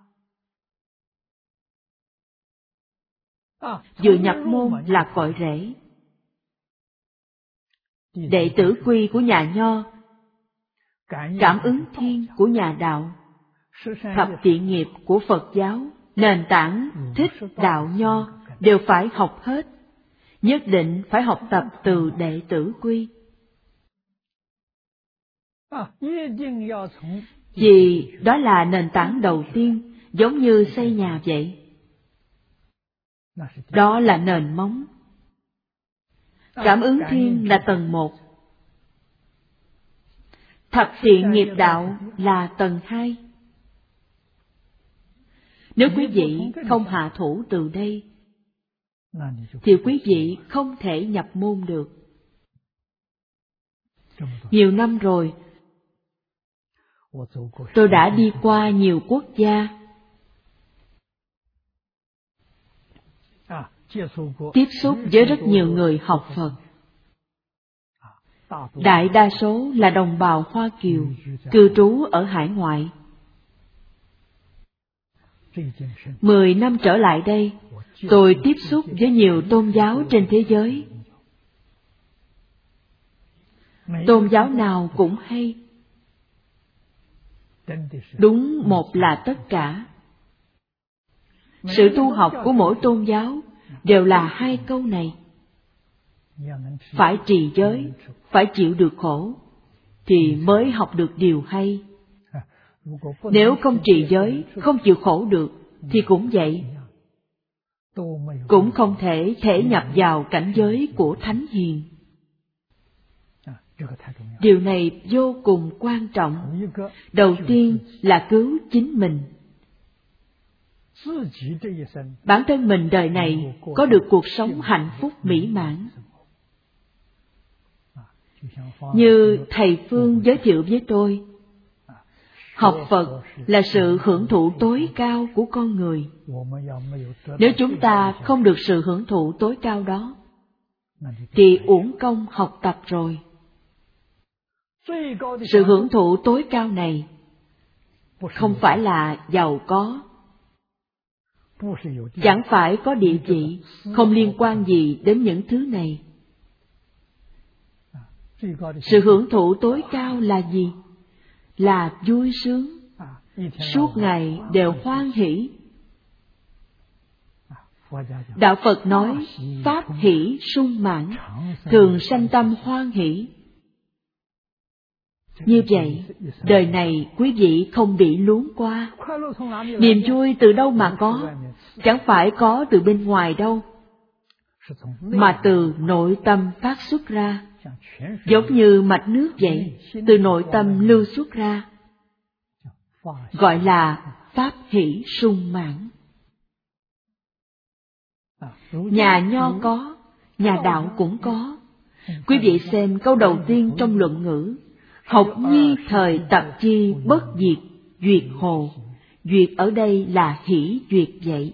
Vừa nhập môn là cội rễ. Đệ Tử Quy của nhà nho, Cảm Ứng Thiên của nhà đạo, thập thiện nghiệp của Phật giáo, nền tảng thích đạo nho đều phải học hết. Nhất định phải học tập từ Đệ Tử Quy. Vì đó là nền tảng đầu tiên, giống như xây nhà vậy. Đó là nền móng. Cảm ứng thiên là tầng một. Thập thiện nghiệp đạo là tầng hai. Nếu quý vị không hạ thủ từ đây, thì quý vị không thể nhập môn được. Nhiều năm rồi, tôi đã đi qua nhiều quốc gia, tiếp xúc với rất nhiều người học Phật. Đại đa số là đồng bào Hoa Kiều, cư trú ở hải ngoại. Mười năm trở lại đây, tôi tiếp xúc với nhiều tôn giáo trên thế giới. Tôn giáo nào cũng hay. Đúng một là tất cả. Sự tu học của mỗi tôn giáo đều là hai câu này. Phải trì giới, phải chịu được khổ, thì mới học được điều hay. Nếu không trì giới, không chịu khổ được, thì cũng vậy. Cũng không thể thể nhập vào cảnh giới của Thánh Hiền. Điều này vô cùng quan trọng. Đầu tiên là cứu chính mình. Bản thân mình đời này có được cuộc sống hạnh phúc mỹ mãn. Như thầy Phương giới thiệu với tôi, học Phật là sự hưởng thụ tối cao của con người. Nếu chúng ta không được sự hưởng thụ tối cao đó, thì uổng công học tập rồi. Sự hưởng thụ tối cao này không phải là giàu có, chẳng phải có địa vị, không liên quan gì đến những thứ này. Sự hưởng thụ tối cao là gì? Là vui sướng, suốt ngày đều hoan hỷ. Đạo Phật nói, pháp hỷ sung mãn, thường sanh tâm hoan hỷ. Như vậy, đời này quý vị không bị luống qua. Niềm vui từ đâu mà có? Chẳng phải có từ bên ngoài đâu, mà từ nội tâm phát xuất ra. Giống như mạch nước vậy, từ nội tâm lưu xuất ra. Gọi là pháp hỷ sung mãn. Nhà Nho có, nhà Đạo cũng có. Quý vị xem câu đầu tiên trong luận ngữ: học nhi thời tập chi bất diệt, duyệt hồ. Duyệt ở đây là hỷ duyệt vậy.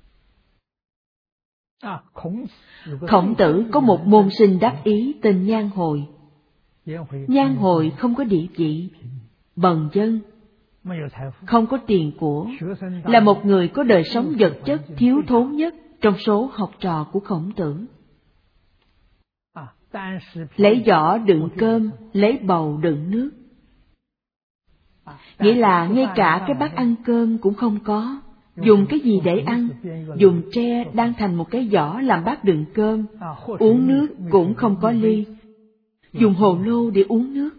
Khổng Tử có một môn sinh đắc ý tên Nhan Hồi. Nhan Hồi không có địa vị, bần dân, không có tiền của, là một người có đời sống vật chất thiếu thốn nhất trong số học trò của Khổng Tử. Lấy giỏ đựng cơm, lấy bầu đựng nước. Nghĩa là ngay cả cái bát ăn cơm cũng không có. Dùng cái gì để ăn? Dùng tre đan thành một cái giỏ làm bát đựng cơm. Uống nước cũng không có ly. Dùng hồ lô để uống nước.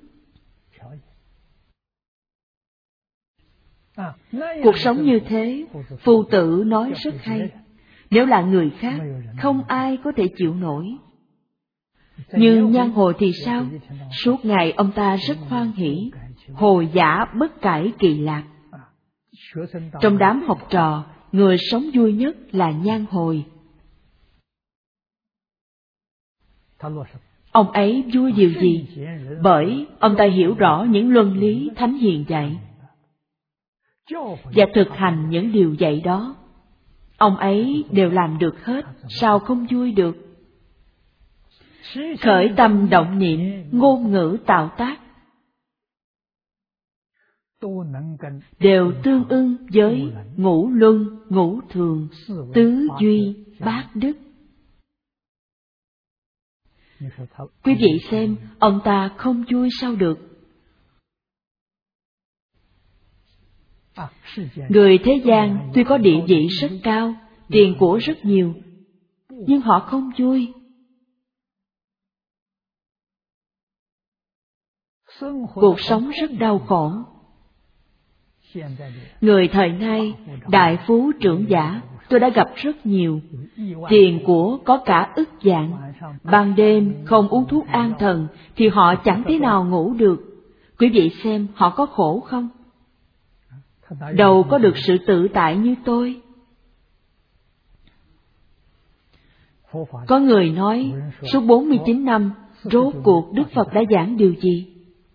Cuộc sống như thế, Phu Tử nói rất hay. Nếu là người khác, không ai có thể chịu nổi. Nhưng Nhan Hồi thì sao? Suốt ngày ông ta rất hoan hỷ, hồi giả bất cải kỳ lạc. Trong đám học trò, người sống vui nhất là Nhan Hồi. Ông ấy vui điều gì? Bởi ông ta hiểu rõ những luân lý Thánh Hiền dạy, và thực hành những điều dạy đó. Ông ấy đều làm được hết, sao không vui được? Khởi tâm động niệm, ngôn ngữ tạo tác đều tương ưng với ngũ luân, ngũ thường, tứ duy, bát đức. Quý vị xem, ông ta không vui sao được? Người thế gian tuy có địa vị rất cao, tiền của rất nhiều, nhưng họ không vui. Cuộc sống rất đau khổ. Người thời nay, đại phú trưởng giả, tôi đã gặp rất nhiều. Tiền của có cả ức vạn, ban đêm không uống thuốc an thần thì họ chẳng thế nào ngủ được. Quý vị xem họ có khổ không? Đâu có được sự tự tại như tôi. Có người nói, suốt bốn mươi chín năm, rốt cuộc Đức Phật đã giảng điều gì?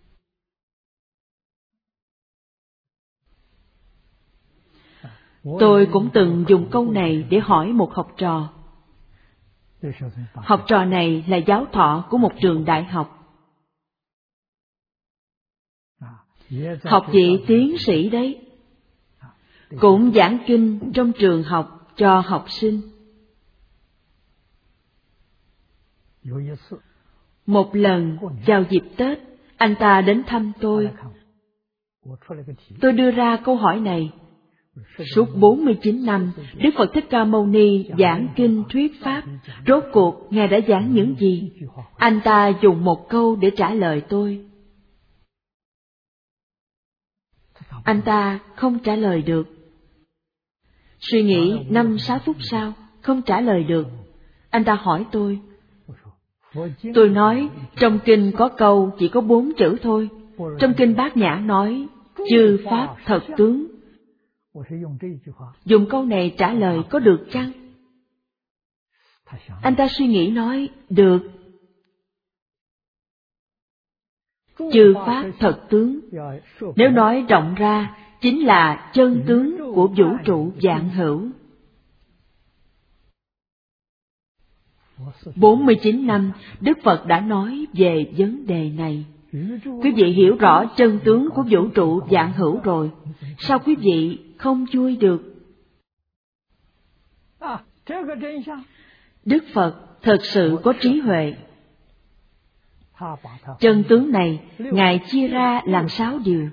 Tôi cũng từng dùng câu này để hỏi một học trò. Học trò này là giáo thọ của một trường đại học. Học vị tiến sĩ đấy. Cũng giảng kinh trong trường học cho học sinh. Một lần vào dịp Tết, anh ta đến thăm tôi. Tôi đưa ra câu hỏi này. Suốt bốn mươi chín năm, Đức Phật Thích Ca Mâu Ni giảng kinh thuyết pháp, rốt cuộc Ngài đã giảng những gì? Anh ta dùng một câu để trả lời tôi. Anh ta không trả lời được. Suy nghĩ năm sáu phút sau, không trả lời được. Anh ta hỏi tôi. Tôi nói, trong kinh có câu chỉ có bốn chữ thôi. Trong kinh Bát Nhã nói, chư pháp thật tướng. Dùng câu này trả lời có được chăng? Anh ta suy nghĩ nói, được. Chư pháp thật tướng, nếu nói rộng ra, chính là chân tướng của vũ trụ vạn hữu. bốn mươi chín năm, Đức Phật đã nói về vấn đề này. Quý vị hiểu rõ chân tướng của vũ trụ vạn hữu rồi, sao quý vị không vui được? Đức Phật thật sự có trí huệ. Chân tướng này, Ngài chia ra làm sáu điều.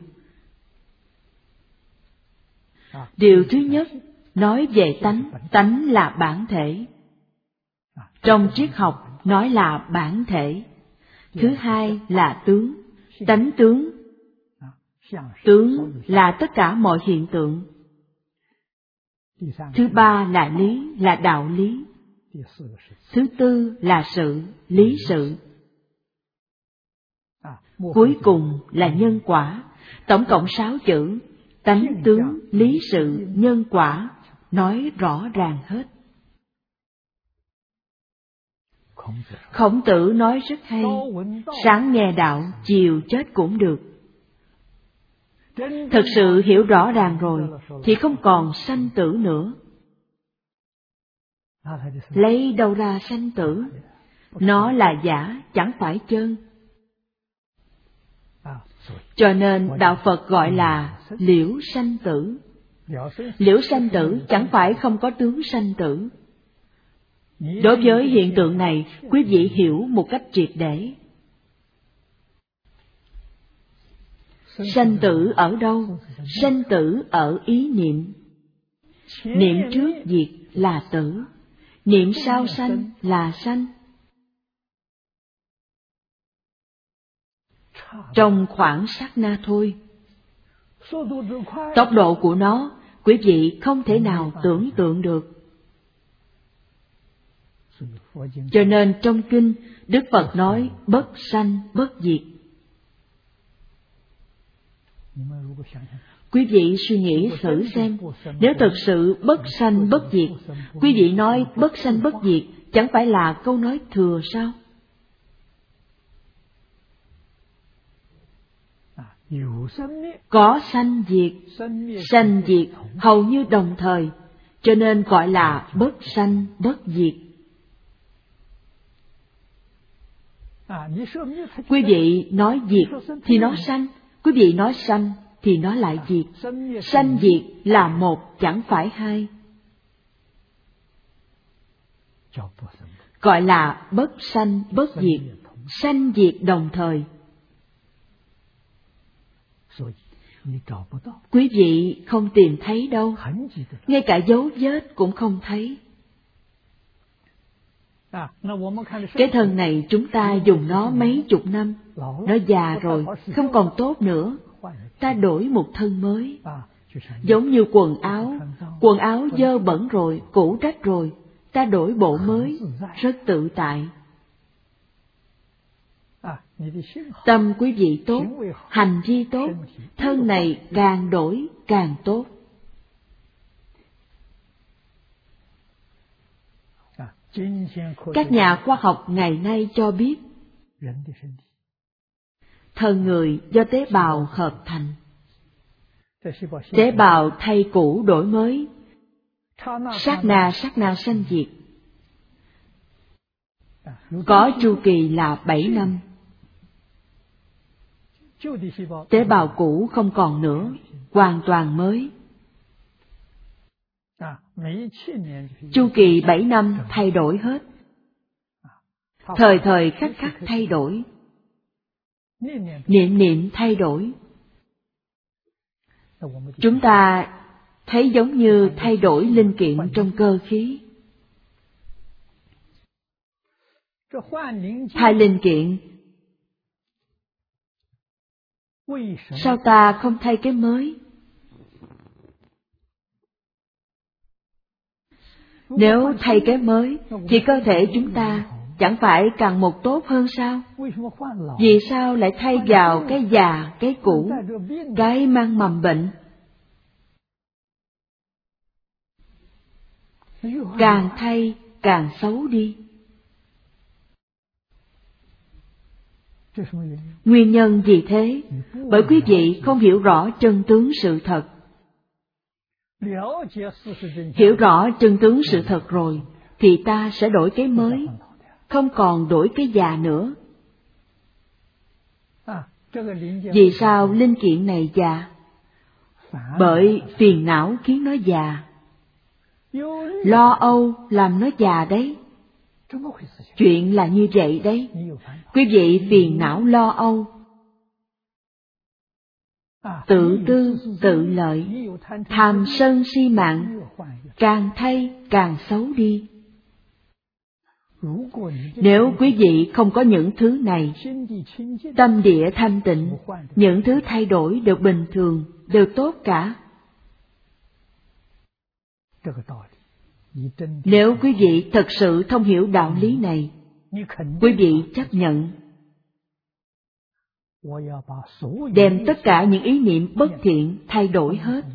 Điều thứ nhất, nói về tánh, tánh là bản thể. Trong triết học, nói là bản thể. Thứ hai là tướng, tánh tướng. Tướng là tất cả mọi hiện tượng. Thứ ba là lý, là đạo lý. Thứ tư là sự, lý sự. Cuối cùng là nhân quả. Tổng cộng sáu chữ, tánh tướng, lý sự, nhân quả, nói rõ ràng hết. Khổng Tử nói rất hay, sáng nghe đạo, chiều chết cũng được. Thật sự hiểu rõ ràng rồi, thì không còn sanh tử nữa. Lấy đâu ra sanh tử? Nó là giả, chẳng phải chân. Cho nên đạo Phật gọi là liễu sanh tử. Liễu sanh tử chẳng phải không có tướng sanh tử. Đối với hiện tượng này, quý vị hiểu một cách triệt để. Sanh tử ở đâu? Sanh tử ở ý niệm. Niệm trước diệt là tử, niệm sau sanh là sanh. Trong khoảng sát na thôi. Tốc độ của nó, quý vị không thể nào tưởng tượng được. Cho nên trong kinh, Đức Phật nói bất sanh bất diệt. Quý vị suy nghĩ thử xem, nếu thực sự bất sanh bất diệt, quý vị nói bất sanh bất diệt chẳng phải là câu nói thừa sao? Có sanh diệt, sanh diệt hầu như đồng thời, cho nên gọi là bất sanh bất diệt. Quý vị nói diệt thì nó sanh, quý vị nói sanh thì nó lại diệt. Sanh diệt là một, chẳng phải hai. Gọi là bất sanh bất diệt, sanh diệt đồng thời. Quý vị không tìm thấy đâu, ngay cả dấu vết cũng không thấy. Cái thân này chúng ta dùng nó mấy chục năm, nó già rồi, không còn tốt nữa, ta đổi một thân mới. Giống như quần áo, quần áo dơ bẩn rồi, cũ rách rồi, ta đổi bộ mới, rất tự tại. Tâm quý vị tốt, hành vi tốt, thân này càng đổi càng tốt. Các nhà khoa học ngày nay cho biết, thân người do tế bào hợp thành. Tế bào thay cũ đổi mới, sát na sát na sanh diệt. Có chu kỳ là bảy năm. Tế bào cũ không còn nữa, hoàn toàn mới. Chu kỳ bảy năm thay đổi hết. Thời thời khắc khắc thay đổi. Niệm niệm thay đổi. Chúng ta thấy giống như thay đổi linh kiện trong cơ khí. Thay linh kiện, sao ta không thay cái mới? Nếu thay cái mới, thì cơ thể chúng ta chẳng phải càng một tốt hơn sao? Vì sao lại thay vào cái già, cái cũ, cái mang mầm bệnh? Càng thay càng xấu đi. Nguyên nhân gì thế? Bởi quý vị không hiểu rõ chân tướng sự thật. Hiểu rõ chân tướng sự thật rồi, thì ta sẽ đổi cái mới, không còn đổi cái già nữa. Vì sao linh kiện này già? Bởi phiền não khiến nó già. Lo âu làm nó già đấy. Chuyện là như vậy đấy. Quý vị phiền não lo âu, tự tư tự lợi, tham sân si mạng, càng thay càng xấu đi. Nếu quý vị không có những thứ này, tâm địa thanh tịnh, những thứ thay đổi đều bình thường, đều tốt cả. Nếu quý vị thật sự thông hiểu đạo lý này, quý vị chấp nhận đem tất cả những ý niệm bất thiện thay đổi hết.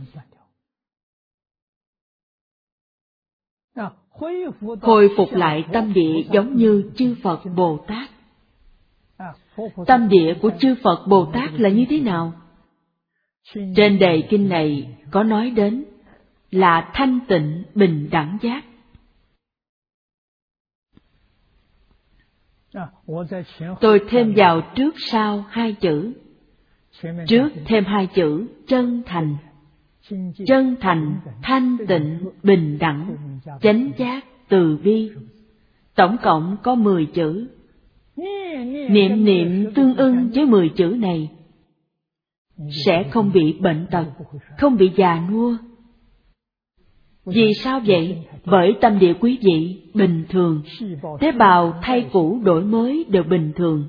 Hồi phục lại tâm địa giống như chư Phật Bồ Tát. Tâm địa của chư Phật Bồ Tát là như thế nào? Trên đề kinh này có nói đến là thanh tịnh bình đẳng giác. Tôi thêm vào trước sau hai chữ. Trước thêm hai chữ chân thành. Chân thành, thanh tịnh, bình đẳng, chánh giác, từ bi. Tổng cộng có mười chữ. Niệm niệm tương ưng với mười chữ này, sẽ không bị bệnh tật, không bị già nua. Vì sao vậy? Bởi tâm địa quý vị bình thường, tế bào thay cũ đổi mới đều bình thường.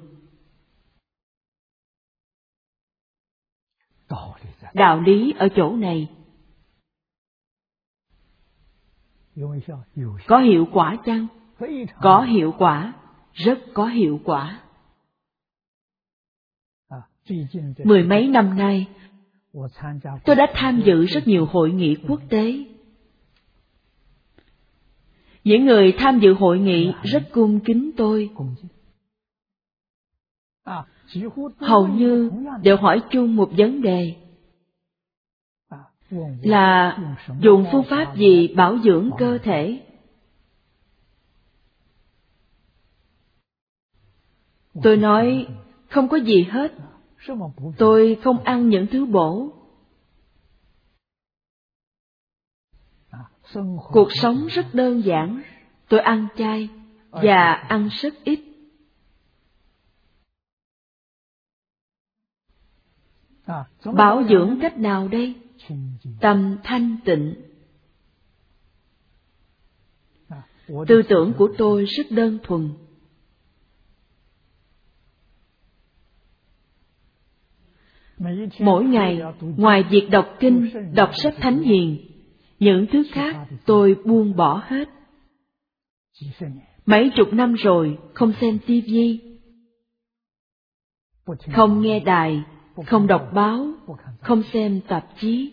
Đạo lý ở chỗ này. Có hiệu quả chăng? Có hiệu quả, rất có hiệu quả. Mười mấy năm nay, tôi đã tham dự rất nhiều hội nghị quốc tế. Những người tham dự hội nghị rất cung kính tôi. Hầu như đều hỏi chung một vấn đề, là dùng phương pháp gì bảo dưỡng cơ thể. Tôi nói không có gì hết. Tôi không ăn những thứ bổ. Cuộc sống rất đơn giản. Tôi ăn chay và ăn rất ít. Bảo dưỡng cách nào đây? Tâm thanh tịnh. Tư tưởng của tôi rất đơn thuần. Mỗi ngày, ngoài việc đọc kinh, đọc sách thánh hiền, những thứ khác tôi buông bỏ hết. Mấy chục năm rồi, không xem tivi, không nghe đài, không đọc báo, không xem tạp chí.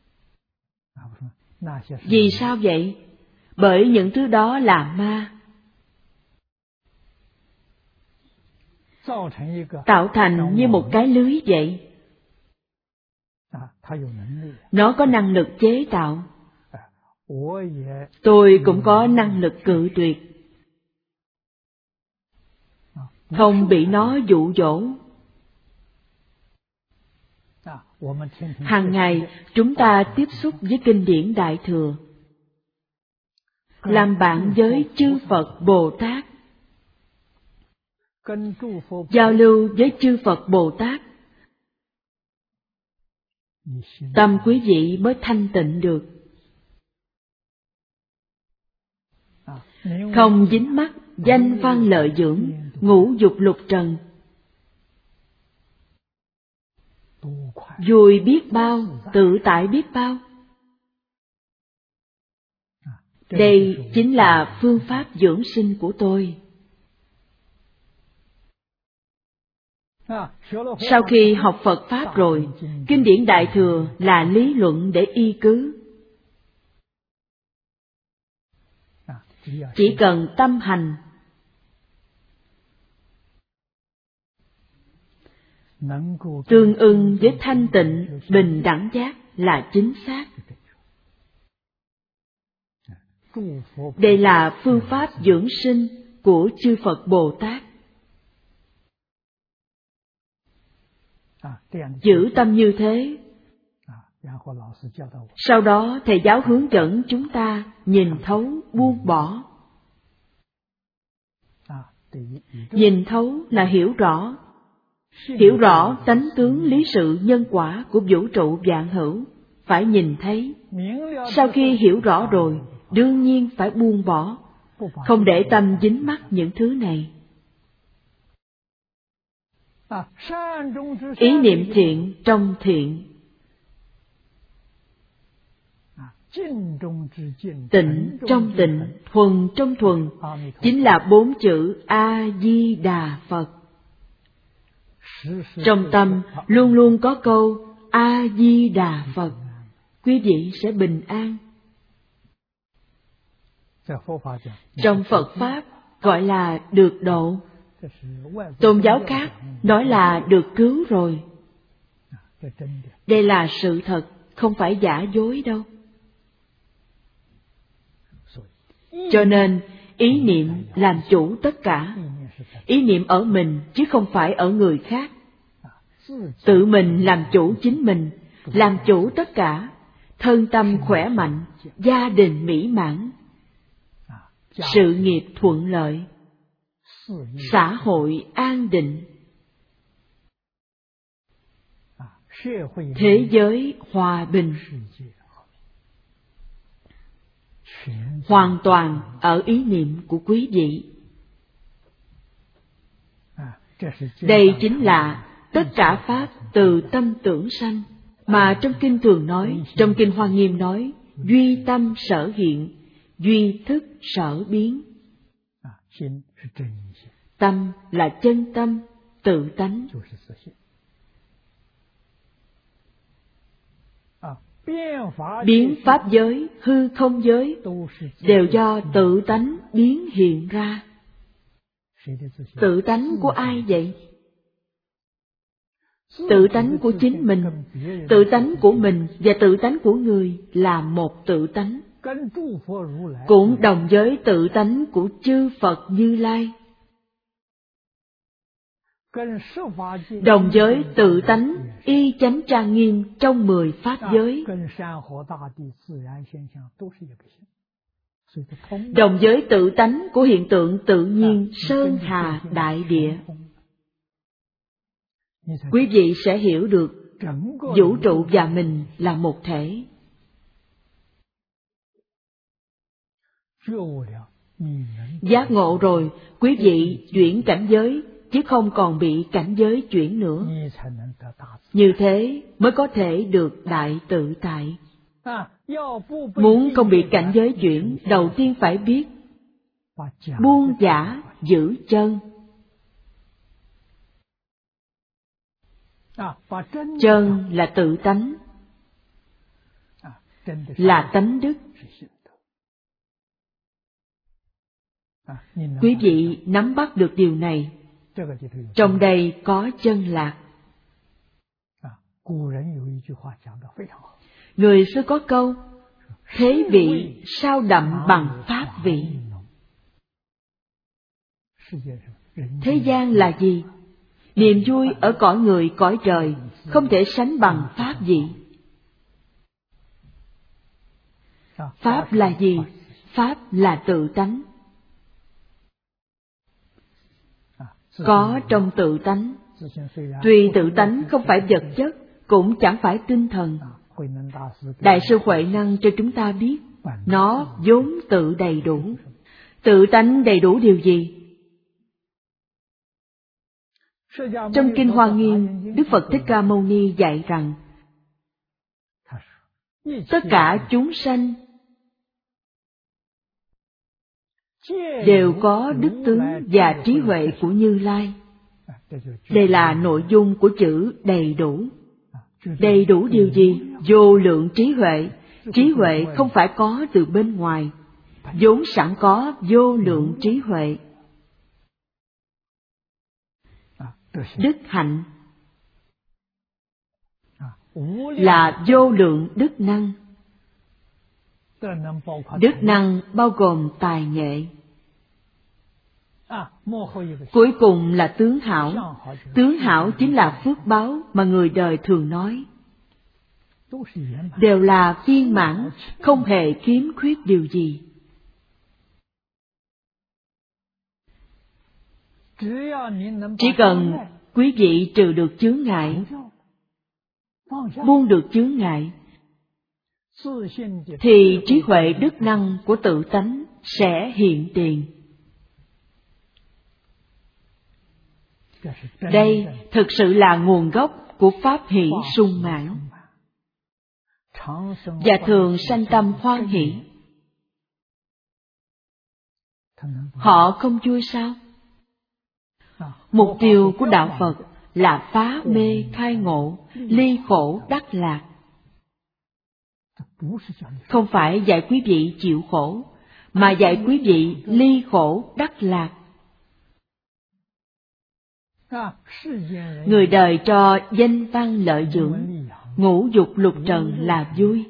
Vì sao vậy? Bởi những thứ đó là ma. Tạo thành như một cái lưới vậy. Nó có năng lực chế tạo. Tôi cũng có năng lực cự tuyệt. Không bị nó dụ dỗ. Hàng ngày chúng ta tiếp xúc với kinh điển Đại Thừa, làm bạn với chư Phật Bồ Tát, giao lưu với chư Phật Bồ Tát, tâm quý vị mới thanh tịnh được. Không dính mắc danh văn lợi dưỡng, ngũ dục lục trần. Vui biết bao, tự tại biết bao. Đây chính là phương pháp dưỡng sinh của tôi. Sau khi học Phật Pháp rồi, kinh điển Đại Thừa là lý luận để y cứ. Chỉ cần tâm hành, tương ưng với thanh tịnh, bình đẳng giác là chính xác. Đây là phương pháp dưỡng sinh của chư Phật Bồ Tát. Giữ tâm như thế. Sau đó thầy giáo hướng dẫn chúng ta nhìn thấu, buông bỏ. Nhìn thấu là hiểu rõ. Hiểu rõ tánh tướng lý sự nhân quả của vũ trụ vạn hữu, phải nhìn thấy. Sau khi hiểu rõ rồi, đương nhiên phải buông bỏ, không để tâm dính mắc những thứ này. Ý niệm thiện trong thiện, tịnh trong tịnh, thuần trong thuần, chính là bốn chữ A-di-đà Phật. Trong tâm luôn luôn có câu A-di-đà Phật, quý vị sẽ bình an. Trong Phật Pháp gọi là được độ. Tôn giáo khác nói là được cứu rồi. Đây là sự thật, không phải giả dối đâu. Cho nên, ý niệm làm chủ tất cả. Ý niệm ở mình, chứ không phải ở người khác. Tự mình làm chủ chính mình, làm chủ tất cả. Thân tâm khỏe mạnh, gia đình mỹ mãn, sự nghiệp thuận lợi, xã hội an định, thế giới hòa bình. Hoàn toàn ở ý niệm của quý vị. Đây chính là tất cả Pháp từ tâm tưởng sanh, mà trong kinh thường nói, trong kinh Hoa Nghiêm nói, duy tâm sở hiện, duy thức sở biến. Tâm là chân tâm, tự tánh. Biến pháp giới, hư không giới đều do tự tánh biến hiện ra. Tự tánh của ai vậy? Tự tánh của chính mình. Tự tánh của mình và tự tánh của người là một tự tánh, cũng đồng với tự tánh của chư Phật Như Lai, đồng với tự tánh y chánh trang nghiêm trong mười pháp giới, đồng với tự tánh của hiện tượng tự nhiên sơn hà đại địa. Quý vị sẽ hiểu được vũ trụ và mình là một thể. Giác ngộ rồi, quý vị chuyển cảnh giới chứ không còn bị cảnh giới chuyển nữa. Như thế mới có thể được đại tự tại. Muốn không bị cảnh giới chuyển, đầu tiên phải biết buông giả giữ chân. Chân là tự tánh, là tánh đức. Quý vị nắm bắt được điều này, trong đây có chân lạc. Người xưa có câu, thế vị sao đậm bằng pháp vị. Thế gian là gì? Niềm vui ở cõi người cõi trời không thể sánh bằng pháp vị. Pháp là gì? Pháp là tự tánh. Có trong tự tánh. Tuy tự tánh không phải vật chất, cũng chẳng phải tinh thần. Đại sư Huệ Năng cho chúng ta biết, nó vốn tự đầy đủ. Tự tánh đầy đủ điều gì? Trong Kinh Hoa Nghiêm, Đức Phật Thích Ca Mâu Ni dạy rằng, tất cả chúng sanh đều có đức tướng và trí huệ của Như Lai. Đây là nội dung của chữ đầy đủ. Đầy đủ điều gì? Vô lượng trí huệ. Trí huệ không phải có từ bên ngoài, vốn sẵn có vô lượng trí huệ. Đức hạnh là vô lượng đức năng. Đức năng bao gồm tài nghệ. Cuối cùng là tướng hảo. Tướng hảo chính là phước báo mà người đời thường nói. Đều là viên mãn, không hề khiếm khuyết điều gì. Chỉ cần quý vị trừ được chướng ngại, buông được chướng ngại, thì trí huệ đức năng của tự tánh sẽ hiện tiền. Đây thực sự là nguồn gốc của pháp hỷ sung mãn, và thường sanh tâm hoan hỷ. Họ không vui sao? Mục tiêu của đạo Phật là phá mê khai ngộ, ly khổ đắc lạc. Không phải dạy quý vị chịu khổ, mà dạy quý vị ly khổ đắc lạc. Người đời cho danh văn lợi dưỡng, ngũ dục lục trần là vui.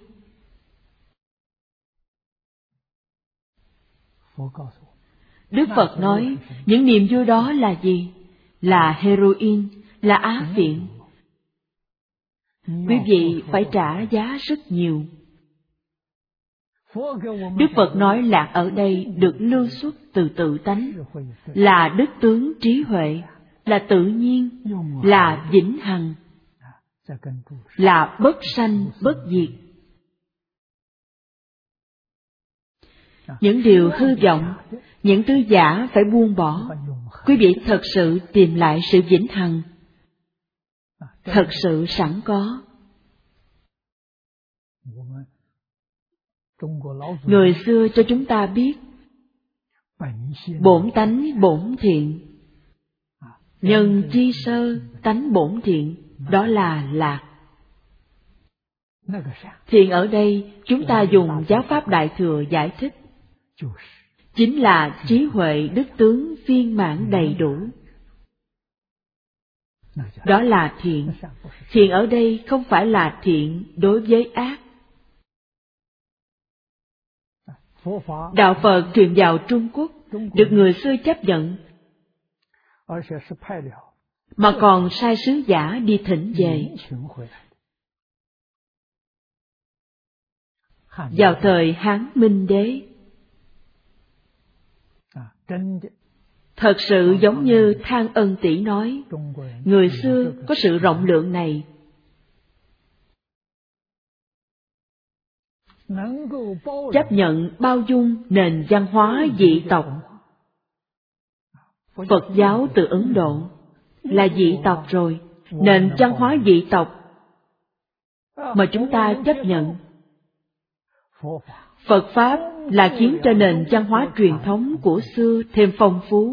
Đức Phật nói, những niềm vui đó là gì? Là heroin, là á phiện. Quý vị phải trả giá rất nhiều. Đức Phật nói lạc ở đây được lưu xuất từ tự tánh, là đức tướng trí huệ, là tự nhiên, là vĩnh hằng, là bất sanh bất diệt. Những điều hư vọng, những thứ giả phải buông bỏ. Quý vị thật sự tìm lại sự vĩnh hằng, thật sự sẵn có. Người xưa cho chúng ta biết, bổn tánh bổn thiện, nhân chi sơ tánh bổn thiện, đó là lạc. Thiện ở đây chúng ta dùng giáo pháp Đại Thừa giải thích, chính là trí huệ đức tướng viên mãn đầy đủ. Đó là thiện. Thiện ở đây không phải là thiện đối với ác. Đạo Phật truyền vào Trung Quốc, được người xưa chấp nhận, mà còn sai sứ giả đi thỉnh về. Vào thời Hán Minh Đế, thật sự giống như Thang Ân Tỷ nói, người xưa có sự rộng lượng này, chấp nhận bao dung nền văn hóa dị tộc. Phật giáo từ Ấn Độ là dị tộc rồi, nền văn hóa dị tộc mà chúng ta chấp nhận. Phật Pháp là khiến cho nền văn hóa truyền thống của xưa thêm phong phú.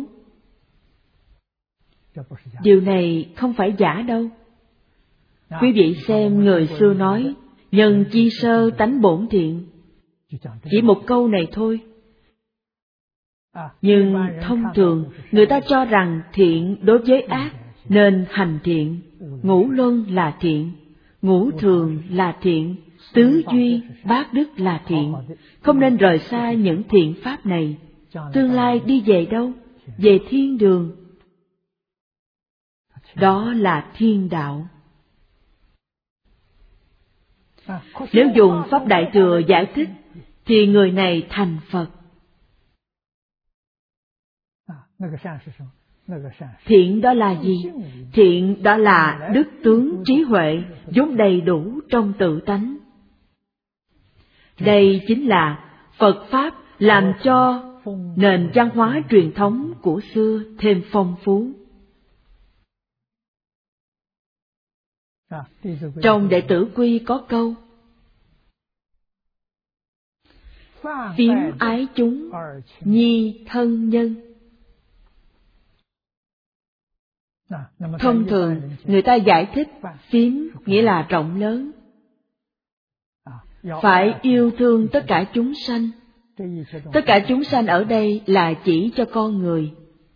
Điều này không phải giả đâu. Quý vị xem người xưa nói, nhân chi sơ tánh bổn thiện. Chỉ một câu này thôi. Nhưng thông thường, người ta cho rằng thiện đối với ác, nên hành thiện. Ngũ luân là thiện, ngũ thường là thiện, tứ duy, bát đức là thiện. Không nên rời xa những thiện pháp này. Tương lai đi về đâu? Về thiên đường. Đó là thiên đạo. Nếu dùng Pháp Đại Thừa giải thích, thì người này thành Phật. Thiện đó là gì? Thiện đó là đức tướng trí huệ vốn đầy đủ trong tự tánh. Đây chính là Phật Pháp làm cho nền văn hóa truyền thống của xưa thêm phong phú. Trong Đệ Tử Quy có câu: phiếm ái chúng, nhi thân nhân. Thông thường, người ta giải thích phiếm nghĩa là rộng lớn. Phải yêu thương tất cả chúng sanh. Tất cả chúng sanh ở đây là chỉ cho con người.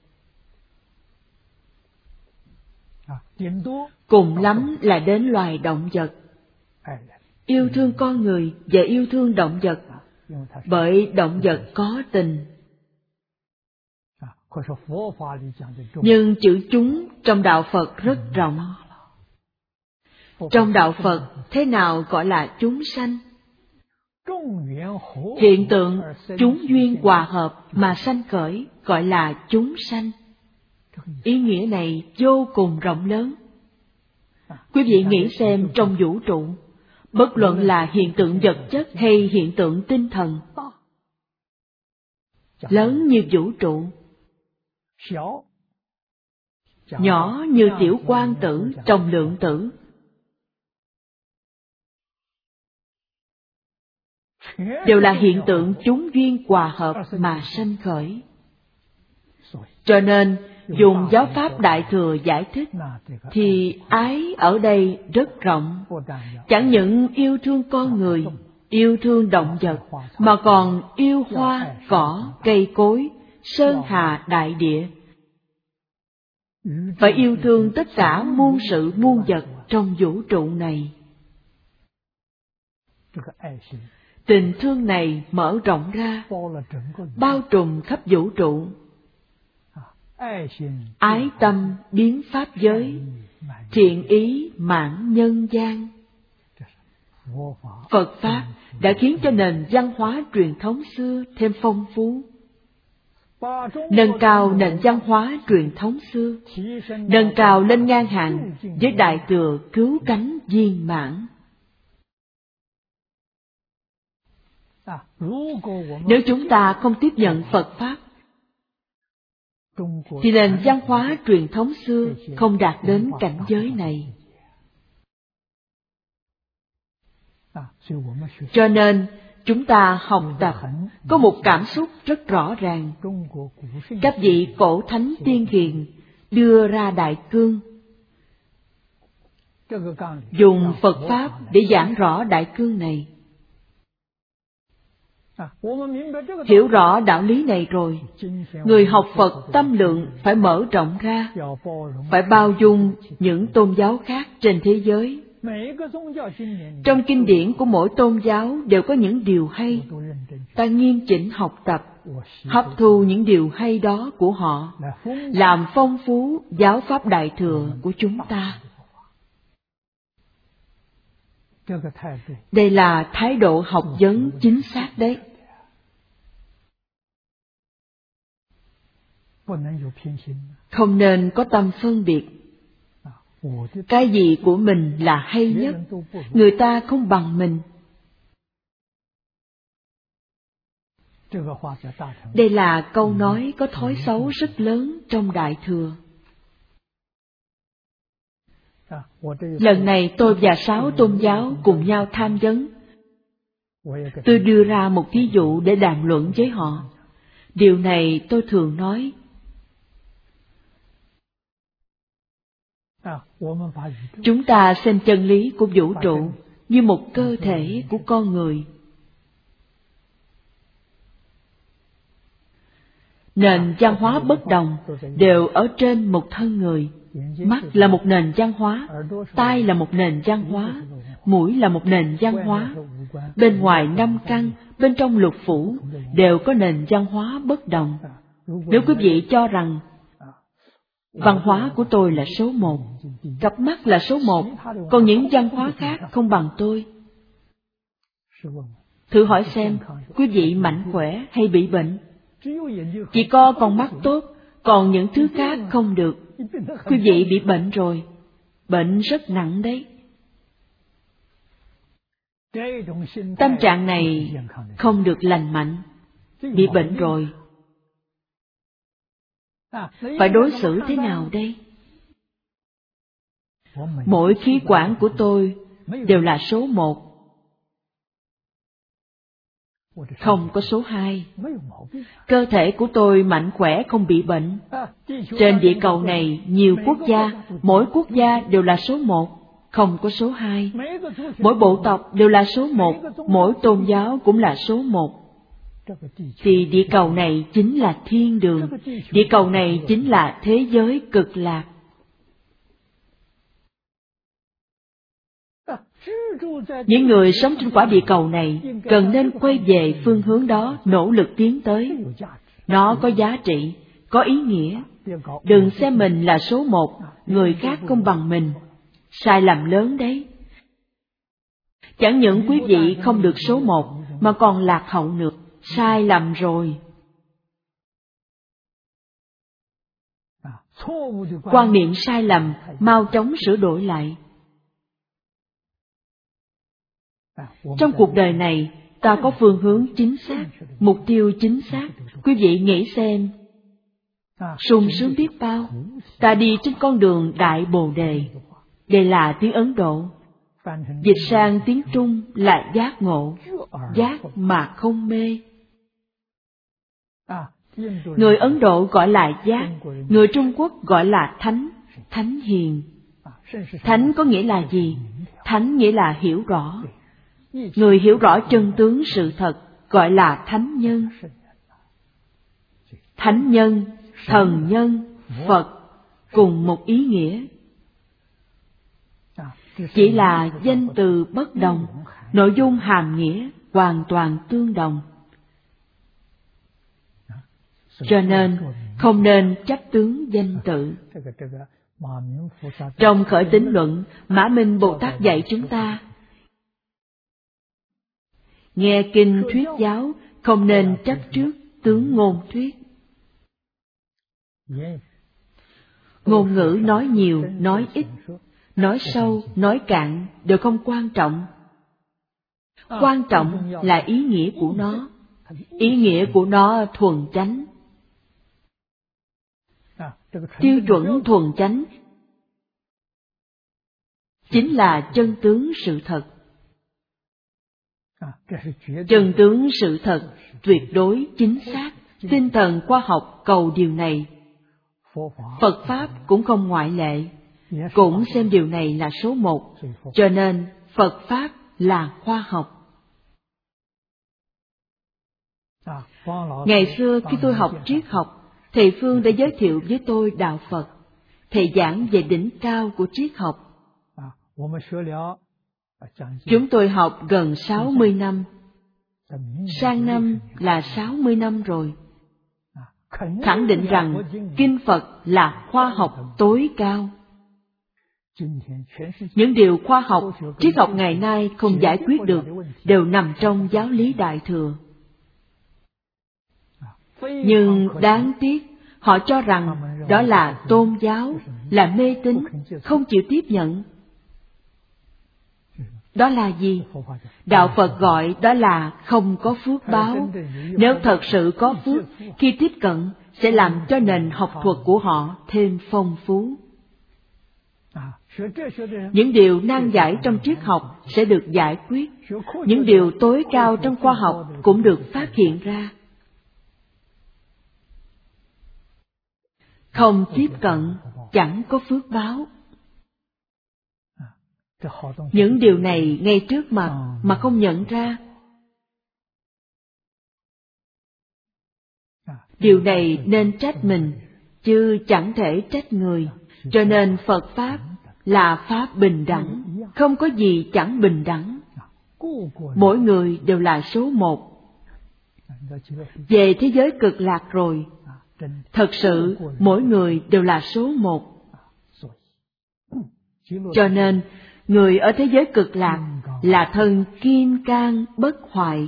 Cùng lắm là đến loài động vật. Yêu thương con người và yêu thương động vật, bởi động vật có tình. Nhưng chữ chúng trong đạo Phật rất rộng. Trong đạo Phật thế nào gọi là chúng sanh? Hiện tượng chúng duyên hòa hợp mà sanh khởi gọi là chúng sanh. Ý nghĩa này vô cùng rộng lớn. Quý vị nghĩ xem, trong vũ trụ, bất luận là hiện tượng vật chất hay hiện tượng tinh thần, lớn như vũ trụ, nhỏ như tiểu quang tử trong lượng tử, đều là hiện tượng chúng duyên hòa hợp mà sanh khởi. Cho nên, dùng giáo pháp Đại Thừa giải thích, thì ái ở đây rất rộng. Chẳng những yêu thương con người, yêu thương động vật, mà còn yêu hoa, cỏ, cây cối, sơn hà đại địa. Phải yêu thương tất cả muôn sự muôn vật trong vũ trụ này. Tình thương này mở rộng ra, bao trùm khắp vũ trụ. Ái tâm biến pháp giới, thiện ý mãn nhân gian. Phật Pháp đã khiến cho nền văn hóa truyền thống xưa thêm phong phú. Nâng cao nền văn hóa truyền thống xưa, nâng cao lên ngang hàng với Đại Thừa cứu cánh viên mãn. Nếu chúng ta không tiếp nhận Phật Pháp, thì nền văn hóa truyền thống xưa không đạt đến cảnh giới này. Cho nên, chúng ta học tập có một cảm xúc rất rõ ràng. Các vị cổ thánh tiên hiền đưa ra đại cương, dùng Phật Pháp để giảng rõ đại cương này. Hiểu rõ đạo lý này rồi, người học Phật tâm lượng phải mở rộng ra, phải bao dung những tôn giáo khác trên thế giới. Trong kinh điển của mỗi tôn giáo đều có những điều hay. Ta nghiêm chỉnh học tập, hấp thu những điều hay đó của họ, làm phong phú giáo pháp Đại Thừa của chúng ta. Đây là thái độ học vấn chính xác đấy. Không nên có tâm phân biệt. Cái gì của mình là hay nhất, người ta không bằng mình. Đây là câu nói có thói xấu rất lớn trong Đại Thừa. Lần này tôi và sáu tôn giáo cùng nhau tham vấn. Tôi đưa ra một ví dụ để đàm luận với họ. Điều này tôi thường nói. Chúng ta xem chân lý của vũ trụ như một cơ thể của con người. Nền văn hóa bất đồng đều ở trên một thân người. Mắt là một nền văn hóa, tai là một nền văn hóa, mũi là một nền văn hóa. Bên ngoài năm căn, bên trong lục phủ đều có nền văn hóa bất đồng. Nếu quý vị cho rằng văn hóa của tôi là số một, cặp mắt là số một, còn những văn hóa khác không bằng tôi, thử hỏi xem, quý vị mạnh khỏe hay bị bệnh? Chỉ có con mắt tốt, còn những thứ khác không được. Quý vị bị bệnh rồi, bệnh rất nặng đấy. Tâm trạng này không được lành mạnh, bị bệnh rồi. Phải đối xử thế nào đây? Mỗi khí quản của tôi đều là số một, không có số hai. Cơ thể của tôi mạnh khỏe không bị bệnh. Trên địa cầu này nhiều quốc gia, mỗi quốc gia đều là số một, không có số hai. Mỗi bộ tộc đều là số một, mỗi tôn giáo cũng là số một. Thì địa cầu này chính là thiên đường, địa cầu này chính là thế giới cực lạc. Những người sống trên quả địa cầu này cần nên quay về phương hướng đó, nỗ lực tiến tới. Nó có giá trị, có ý nghĩa. Đừng xem mình là số một, người khác không bằng mình. Sai lầm lớn đấy. Chẳng những quý vị không được số một, mà còn lạc hậu nữa. Sai lầm rồi. Quan niệm sai lầm, mau chóng sửa đổi lại. Trong cuộc đời này, ta có phương hướng chính xác, mục tiêu chính xác. Quý vị nghĩ xem, sung sướng biết bao. Ta đi trên con đường Đại Bồ Đề. Đây là tiếng Ấn Độ. Dịch sang tiếng Trung là giác ngộ, giác mà không mê. Người Ấn Độ gọi là giác, người Trung Quốc gọi là thánh, thánh hiền. Thánh có nghĩa là gì? Thánh nghĩa là hiểu rõ. Người hiểu rõ chân tướng sự thật gọi là thánh nhân. Thánh nhân, thần nhân, Phật cùng một ý nghĩa. Chỉ là danh từ bất đồng, nội dung hàm nghĩa hoàn toàn tương đồng. Cho nên không nên chấp tướng danh tự. Trong Khởi Tín Luận, Mã Minh Bồ Tát dạy chúng ta, nghe kinh thuyết giáo không nên chấp trước tướng ngôn thuyết. Ngôn ngữ nói nhiều, nói ít, nói sâu, nói cạn đều không quan trọng. Quan trọng là ý nghĩa của nó. Ý nghĩa của nó thuần chánh. Tiêu chuẩn thuần chánh chính là chân tướng sự thật. Chân tướng sự thật tuyệt đối chính xác. Tinh thần khoa học cầu điều này. Phật Pháp cũng không ngoại lệ, cũng xem điều này là số một. Cho nên Phật Pháp là khoa học. Ngày xưa khi tôi học triết học, Thầy Phương đã giới thiệu với tôi Đạo Phật. Thầy giảng về đỉnh cao của triết học. Chúng tôi học gần sáu mươi năm. Sang năm là sáu mươi năm rồi. Khẳng định rằng Kinh Phật là khoa học tối cao. Những điều khoa học, triết học ngày nay không giải quyết được, đều nằm trong giáo lý Đại Thừa. Nhưng đáng tiếc, họ cho rằng đó là tôn giáo, là mê tín, không chịu tiếp nhận. Đó là gì? Đạo Phật gọi đó là không có phước báo. Nếu thật sự có phước, khi tiếp cận sẽ làm cho nền học thuật của họ thêm phong phú. Những điều nan giải trong triết học sẽ được giải quyết. Những điều tối cao trong khoa học cũng được phát hiện ra. Không tiếp cận chẳng có phước báo. Những điều này ngay trước mặt mà không nhận ra. Điều này nên trách mình, chứ chẳng thể trách người. Cho nên Phật Pháp là Pháp bình đẳng, không có gì chẳng bình đẳng. Mỗi người đều là số một. Về thế giới cực lạc rồi, thật sự mỗi người đều là số một. Cho nên, người ở thế giới cực lạc là thân kim cang bất hoại.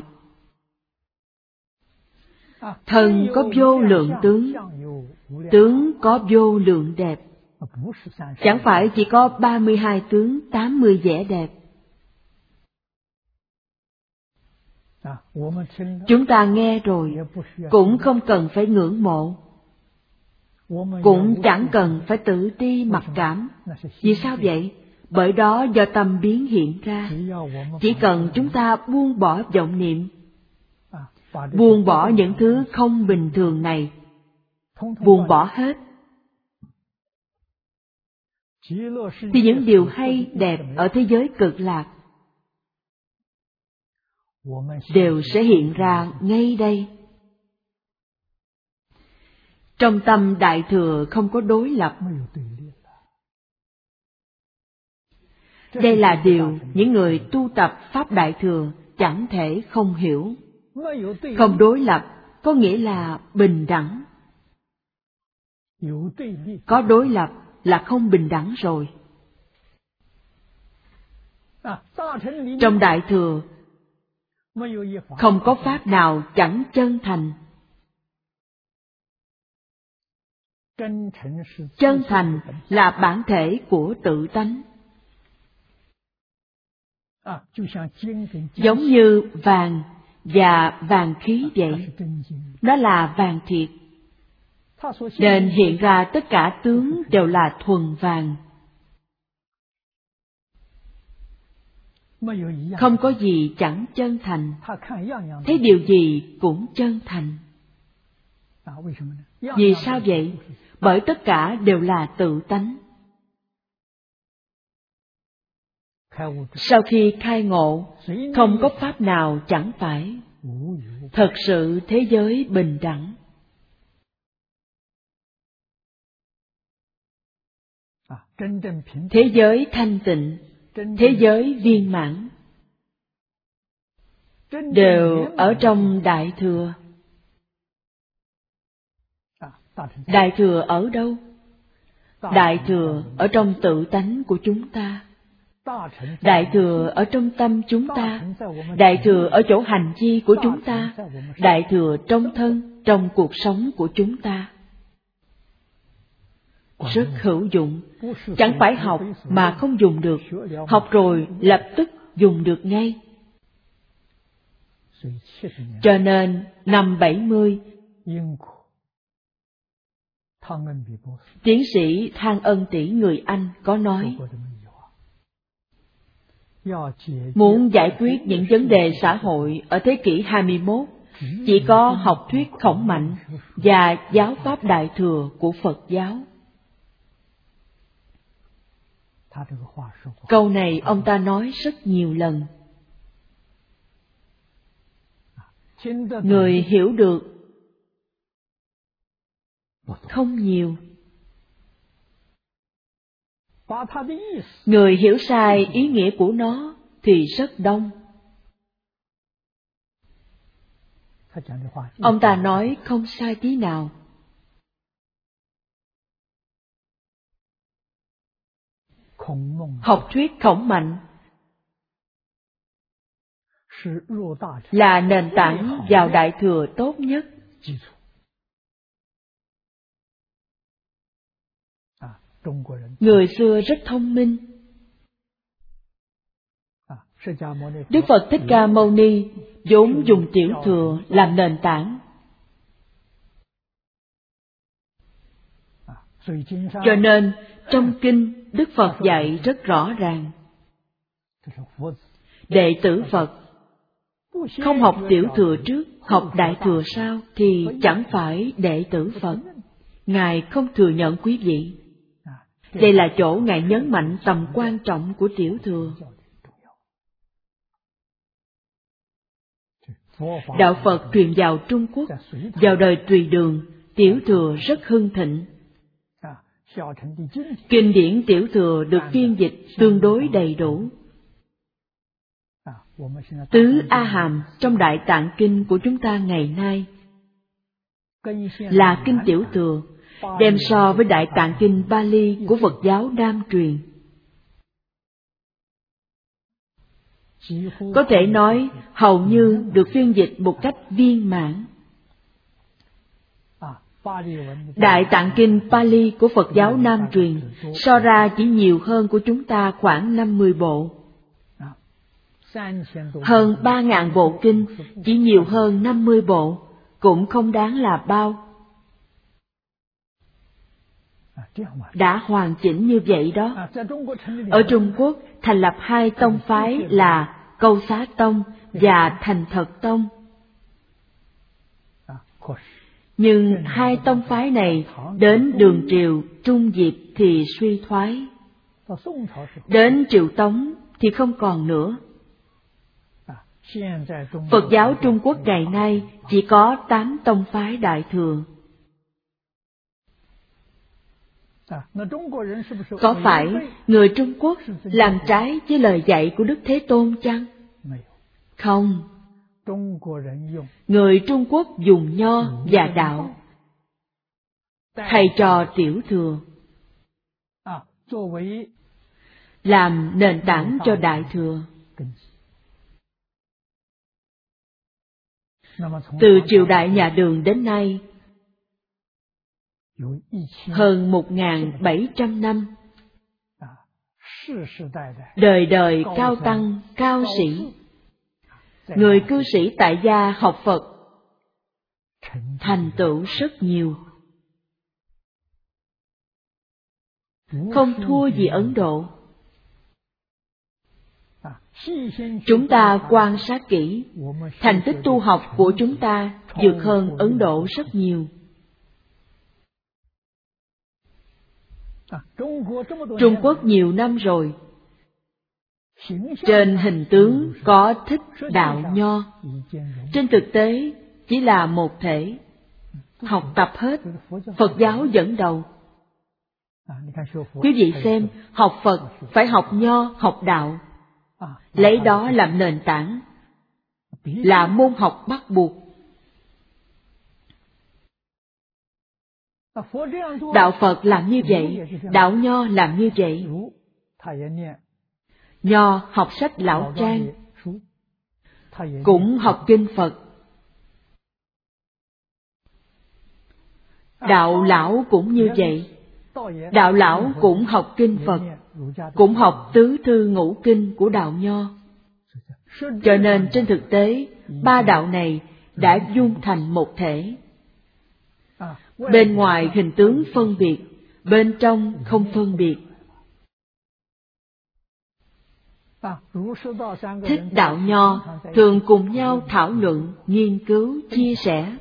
Thân có vô lượng tướng, tướng có vô lượng đẹp. Chẳng phải chỉ có ba mươi hai tướng, tám mươi vẻ đẹp. Chúng ta nghe rồi, cũng không cần phải ngưỡng mộ, cũng chẳng cần phải tự ti mặc cảm. Vì sao vậy? Bởi đó do tâm biến hiện ra. Chỉ cần chúng ta buông bỏ vọng niệm, buông bỏ những thứ không bình thường này, buông bỏ hết, thì những điều hay đẹp ở thế giới cực lạc đều sẽ hiện ra ngay đây. Trong tâm Đại Thừa không có đối lập. Đây là điều những người tu tập Pháp Đại Thừa chẳng thể không hiểu. Không đối lập có nghĩa là bình đẳng. Có đối lập là không bình đẳng rồi. Trong Đại Thừa không có pháp nào chẳng chân thành. Chân thành là bản thể của tự tánh. Giống như vàng và vàng khí vậy. Đó là vàng thiệt. Nên hiện ra tất cả tướng đều là thuần vàng. Không có gì chẳng chân thành. Thấy điều gì cũng chân thành. Vì sao vậy? Bởi tất cả đều là tự tánh. Sau khi khai ngộ, không có pháp nào chẳng phải. Thật sự thế giới bình đẳng. Thế giới thanh tịnh, thế giới viên mãn, đều ở trong Đại Thừa. Đại Thừa ở đâu? Đại Thừa ở trong tự tánh của chúng ta. Đại Thừa ở trong tâm chúng ta. Đại Thừa ở chỗ hành vi của chúng ta. Đại Thừa trong thân, trong cuộc sống của chúng ta. Rất hữu dụng. Chẳng phải học mà không dùng được. Học rồi lập tức dùng được ngay. Cho nên năm bảy mươi, tiến sĩ Thang Ân Tỷ người Anh có nói, muốn giải quyết những vấn đề xã hội ở thế kỷ hai mươi mốt, chỉ có học thuyết khổng mạnh và giáo pháp Đại Thừa của Phật giáo. Câu này ông ta nói rất nhiều lần. Người hiểu được không nhiều. Người hiểu sai ý nghĩa của nó thì rất đông. Ông ta nói không sai tí nào. Học thuyết khổng mạnh là nền tảng vào Đại Thừa tốt nhất. Người xưa rất thông minh. Đức Phật Thích Ca Mâu Ni vốn dùng Tiểu Thừa làm nền tảng. Cho nên, trong kinh, Đức Phật dạy rất rõ ràng. Đệ tử Phật không học Tiểu Thừa trước, học Đại Thừa sau thì chẳng phải đệ tử Phật. Ngài không thừa nhận quý vị. Đây là chỗ Ngài nhấn mạnh tầm quan trọng của Tiểu Thừa. Đạo Phật truyền vào Trung Quốc, vào đời Tùy Đường, Tiểu Thừa rất hưng thịnh. Kinh điển Tiểu Thừa được phiên dịch tương đối đầy đủ. Tứ A Hàm trong Đại Tạng Kinh của chúng ta ngày nay là kinh Tiểu Thừa, đem so với Đại Tạng Kinh Pali của Phật giáo Nam truyền. Có thể nói hầu như được phiên dịch một cách viên mãn. Đại Tạng Kinh Pali của Phật giáo Nam truyền so ra chỉ nhiều hơn của chúng ta khoảng năm mươi bộ. Hơn ba ngàn bộ kinh chỉ nhiều hơn năm mươi bộ, cũng không đáng là bao. Đã hoàn chỉnh như vậy đó. Ở Trung Quốc thành lập hai tông phái là Câu Xá Tông và Thành Thật Tông. Nhưng hai tông phái này đến Đường Triều, Trung Diệp thì suy thoái. Đến Triệu Tống thì không còn nữa. Phật giáo Trung Quốc ngày nay chỉ có tám tông phái Đại Thừa. Có phải người Trung Quốc làm trái với lời dạy của Đức Thế Tôn chăng? Không. Người Trung Quốc dùng Nho và Đạo, thầy trò Tiểu Thừa, làm nền tảng cho Đại Thừa. Từ triều đại nhà Đường đến nay, hơn một nghìn bảy trăm năm, đời đời cao tăng, cao sĩ, người cư sĩ tại gia học Phật, thành tựu rất nhiều. Không thua gì Ấn Độ. Chúng ta quan sát kỹ, thành tích tu học của chúng ta vượt hơn Ấn Độ rất nhiều. Trung Quốc nhiều năm rồi, trên hình tướng có Thích Đạo Nho, trên thực tế chỉ là một thể, học tập hết, Phật giáo dẫn đầu. Quý vị xem, học Phật phải học Nho, học Đạo, lấy đó làm nền tảng, là môn học bắt buộc. Đạo Phật làm như vậy, Đạo Nho làm như vậy. Nho học sách Lão Trang, cũng học kinh Phật. Đạo Lão cũng như vậy. Đạo Lão cũng học kinh Phật, cũng học tứ thư ngũ kinh của Đạo Nho. Cho nên trên thực tế, ba đạo này đã dung thành một thể. Bên ngoài hình tướng phân biệt, bên trong không phân biệt. Thích Đạo Nho thường cùng nhau thảo luận, nghiên cứu, chia sẻ.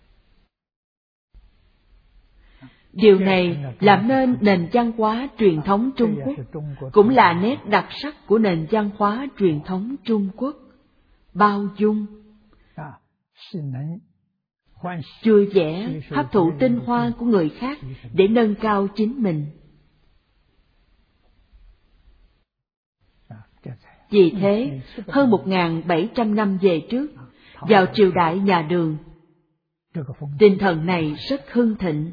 Điều này làm nên nền văn hóa truyền thống Trung Quốc, cũng là nét đặc sắc của nền văn hóa truyền thống Trung Quốc, bao dung, vui vẻ, hấp thụ tinh hoa của người khác để nâng cao chính mình. Vì thế, hơn một nghìn bảy trăm năm về trước, vào triều đại nhà Đường, tinh thần này rất hưng thịnh.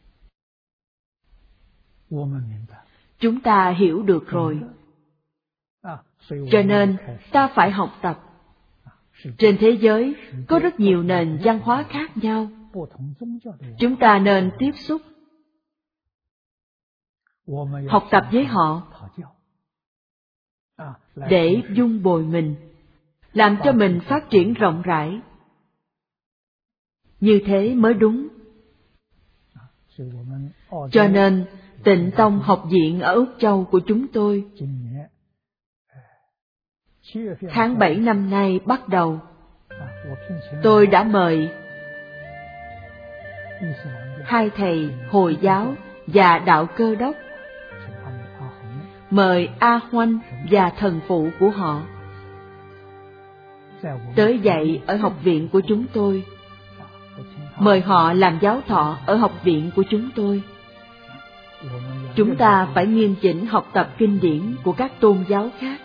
Chúng ta hiểu được rồi. Cho nên, ta phải học tập. Trên thế giới, có rất nhiều nền văn hóa khác nhau. Chúng ta nên tiếp xúc, học tập với họ. để dung bồi mình, làm cho mình phát triển rộng rãi. Như thế mới đúng. Cho nên, Tịnh Tông học viện ở Úc Châu của chúng tôi, tháng bảy năm nay bắt đầu, tôi đã mời hai thầy Hồi giáo và Đạo Cơ Đốc, mời A Hoanh và thần phụ của họ tới dạy ở học viện của chúng tôi, mời họ làm giáo thọ ở học viện của chúng tôi. Chúng ta phải nghiêm chỉnh học tập kinh điển của các tôn giáo khác.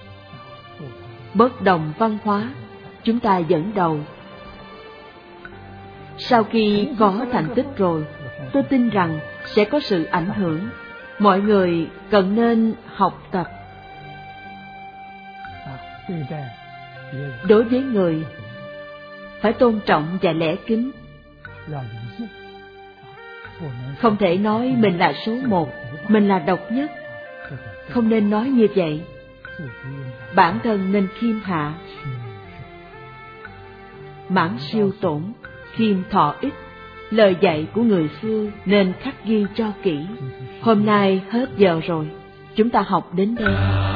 Bất đồng văn hóa, chúng ta dẫn đầu. Sau khi có thành tích rồi, tôi tin rằng sẽ có sự ảnh hưởng. Mọi người cần nên học tập. Đối với người, phải tôn trọng và lẽ kính. Không thể nói mình là số một, mình là độc nhất. Không nên nói như vậy. Bản thân nên khiêm hạ, mãn siêu tổn, khiêm thọ ích. Lời dạy của người xưa nên khắc ghi cho kỹ. Hôm nay hết giờ rồi, chúng ta học đến đây.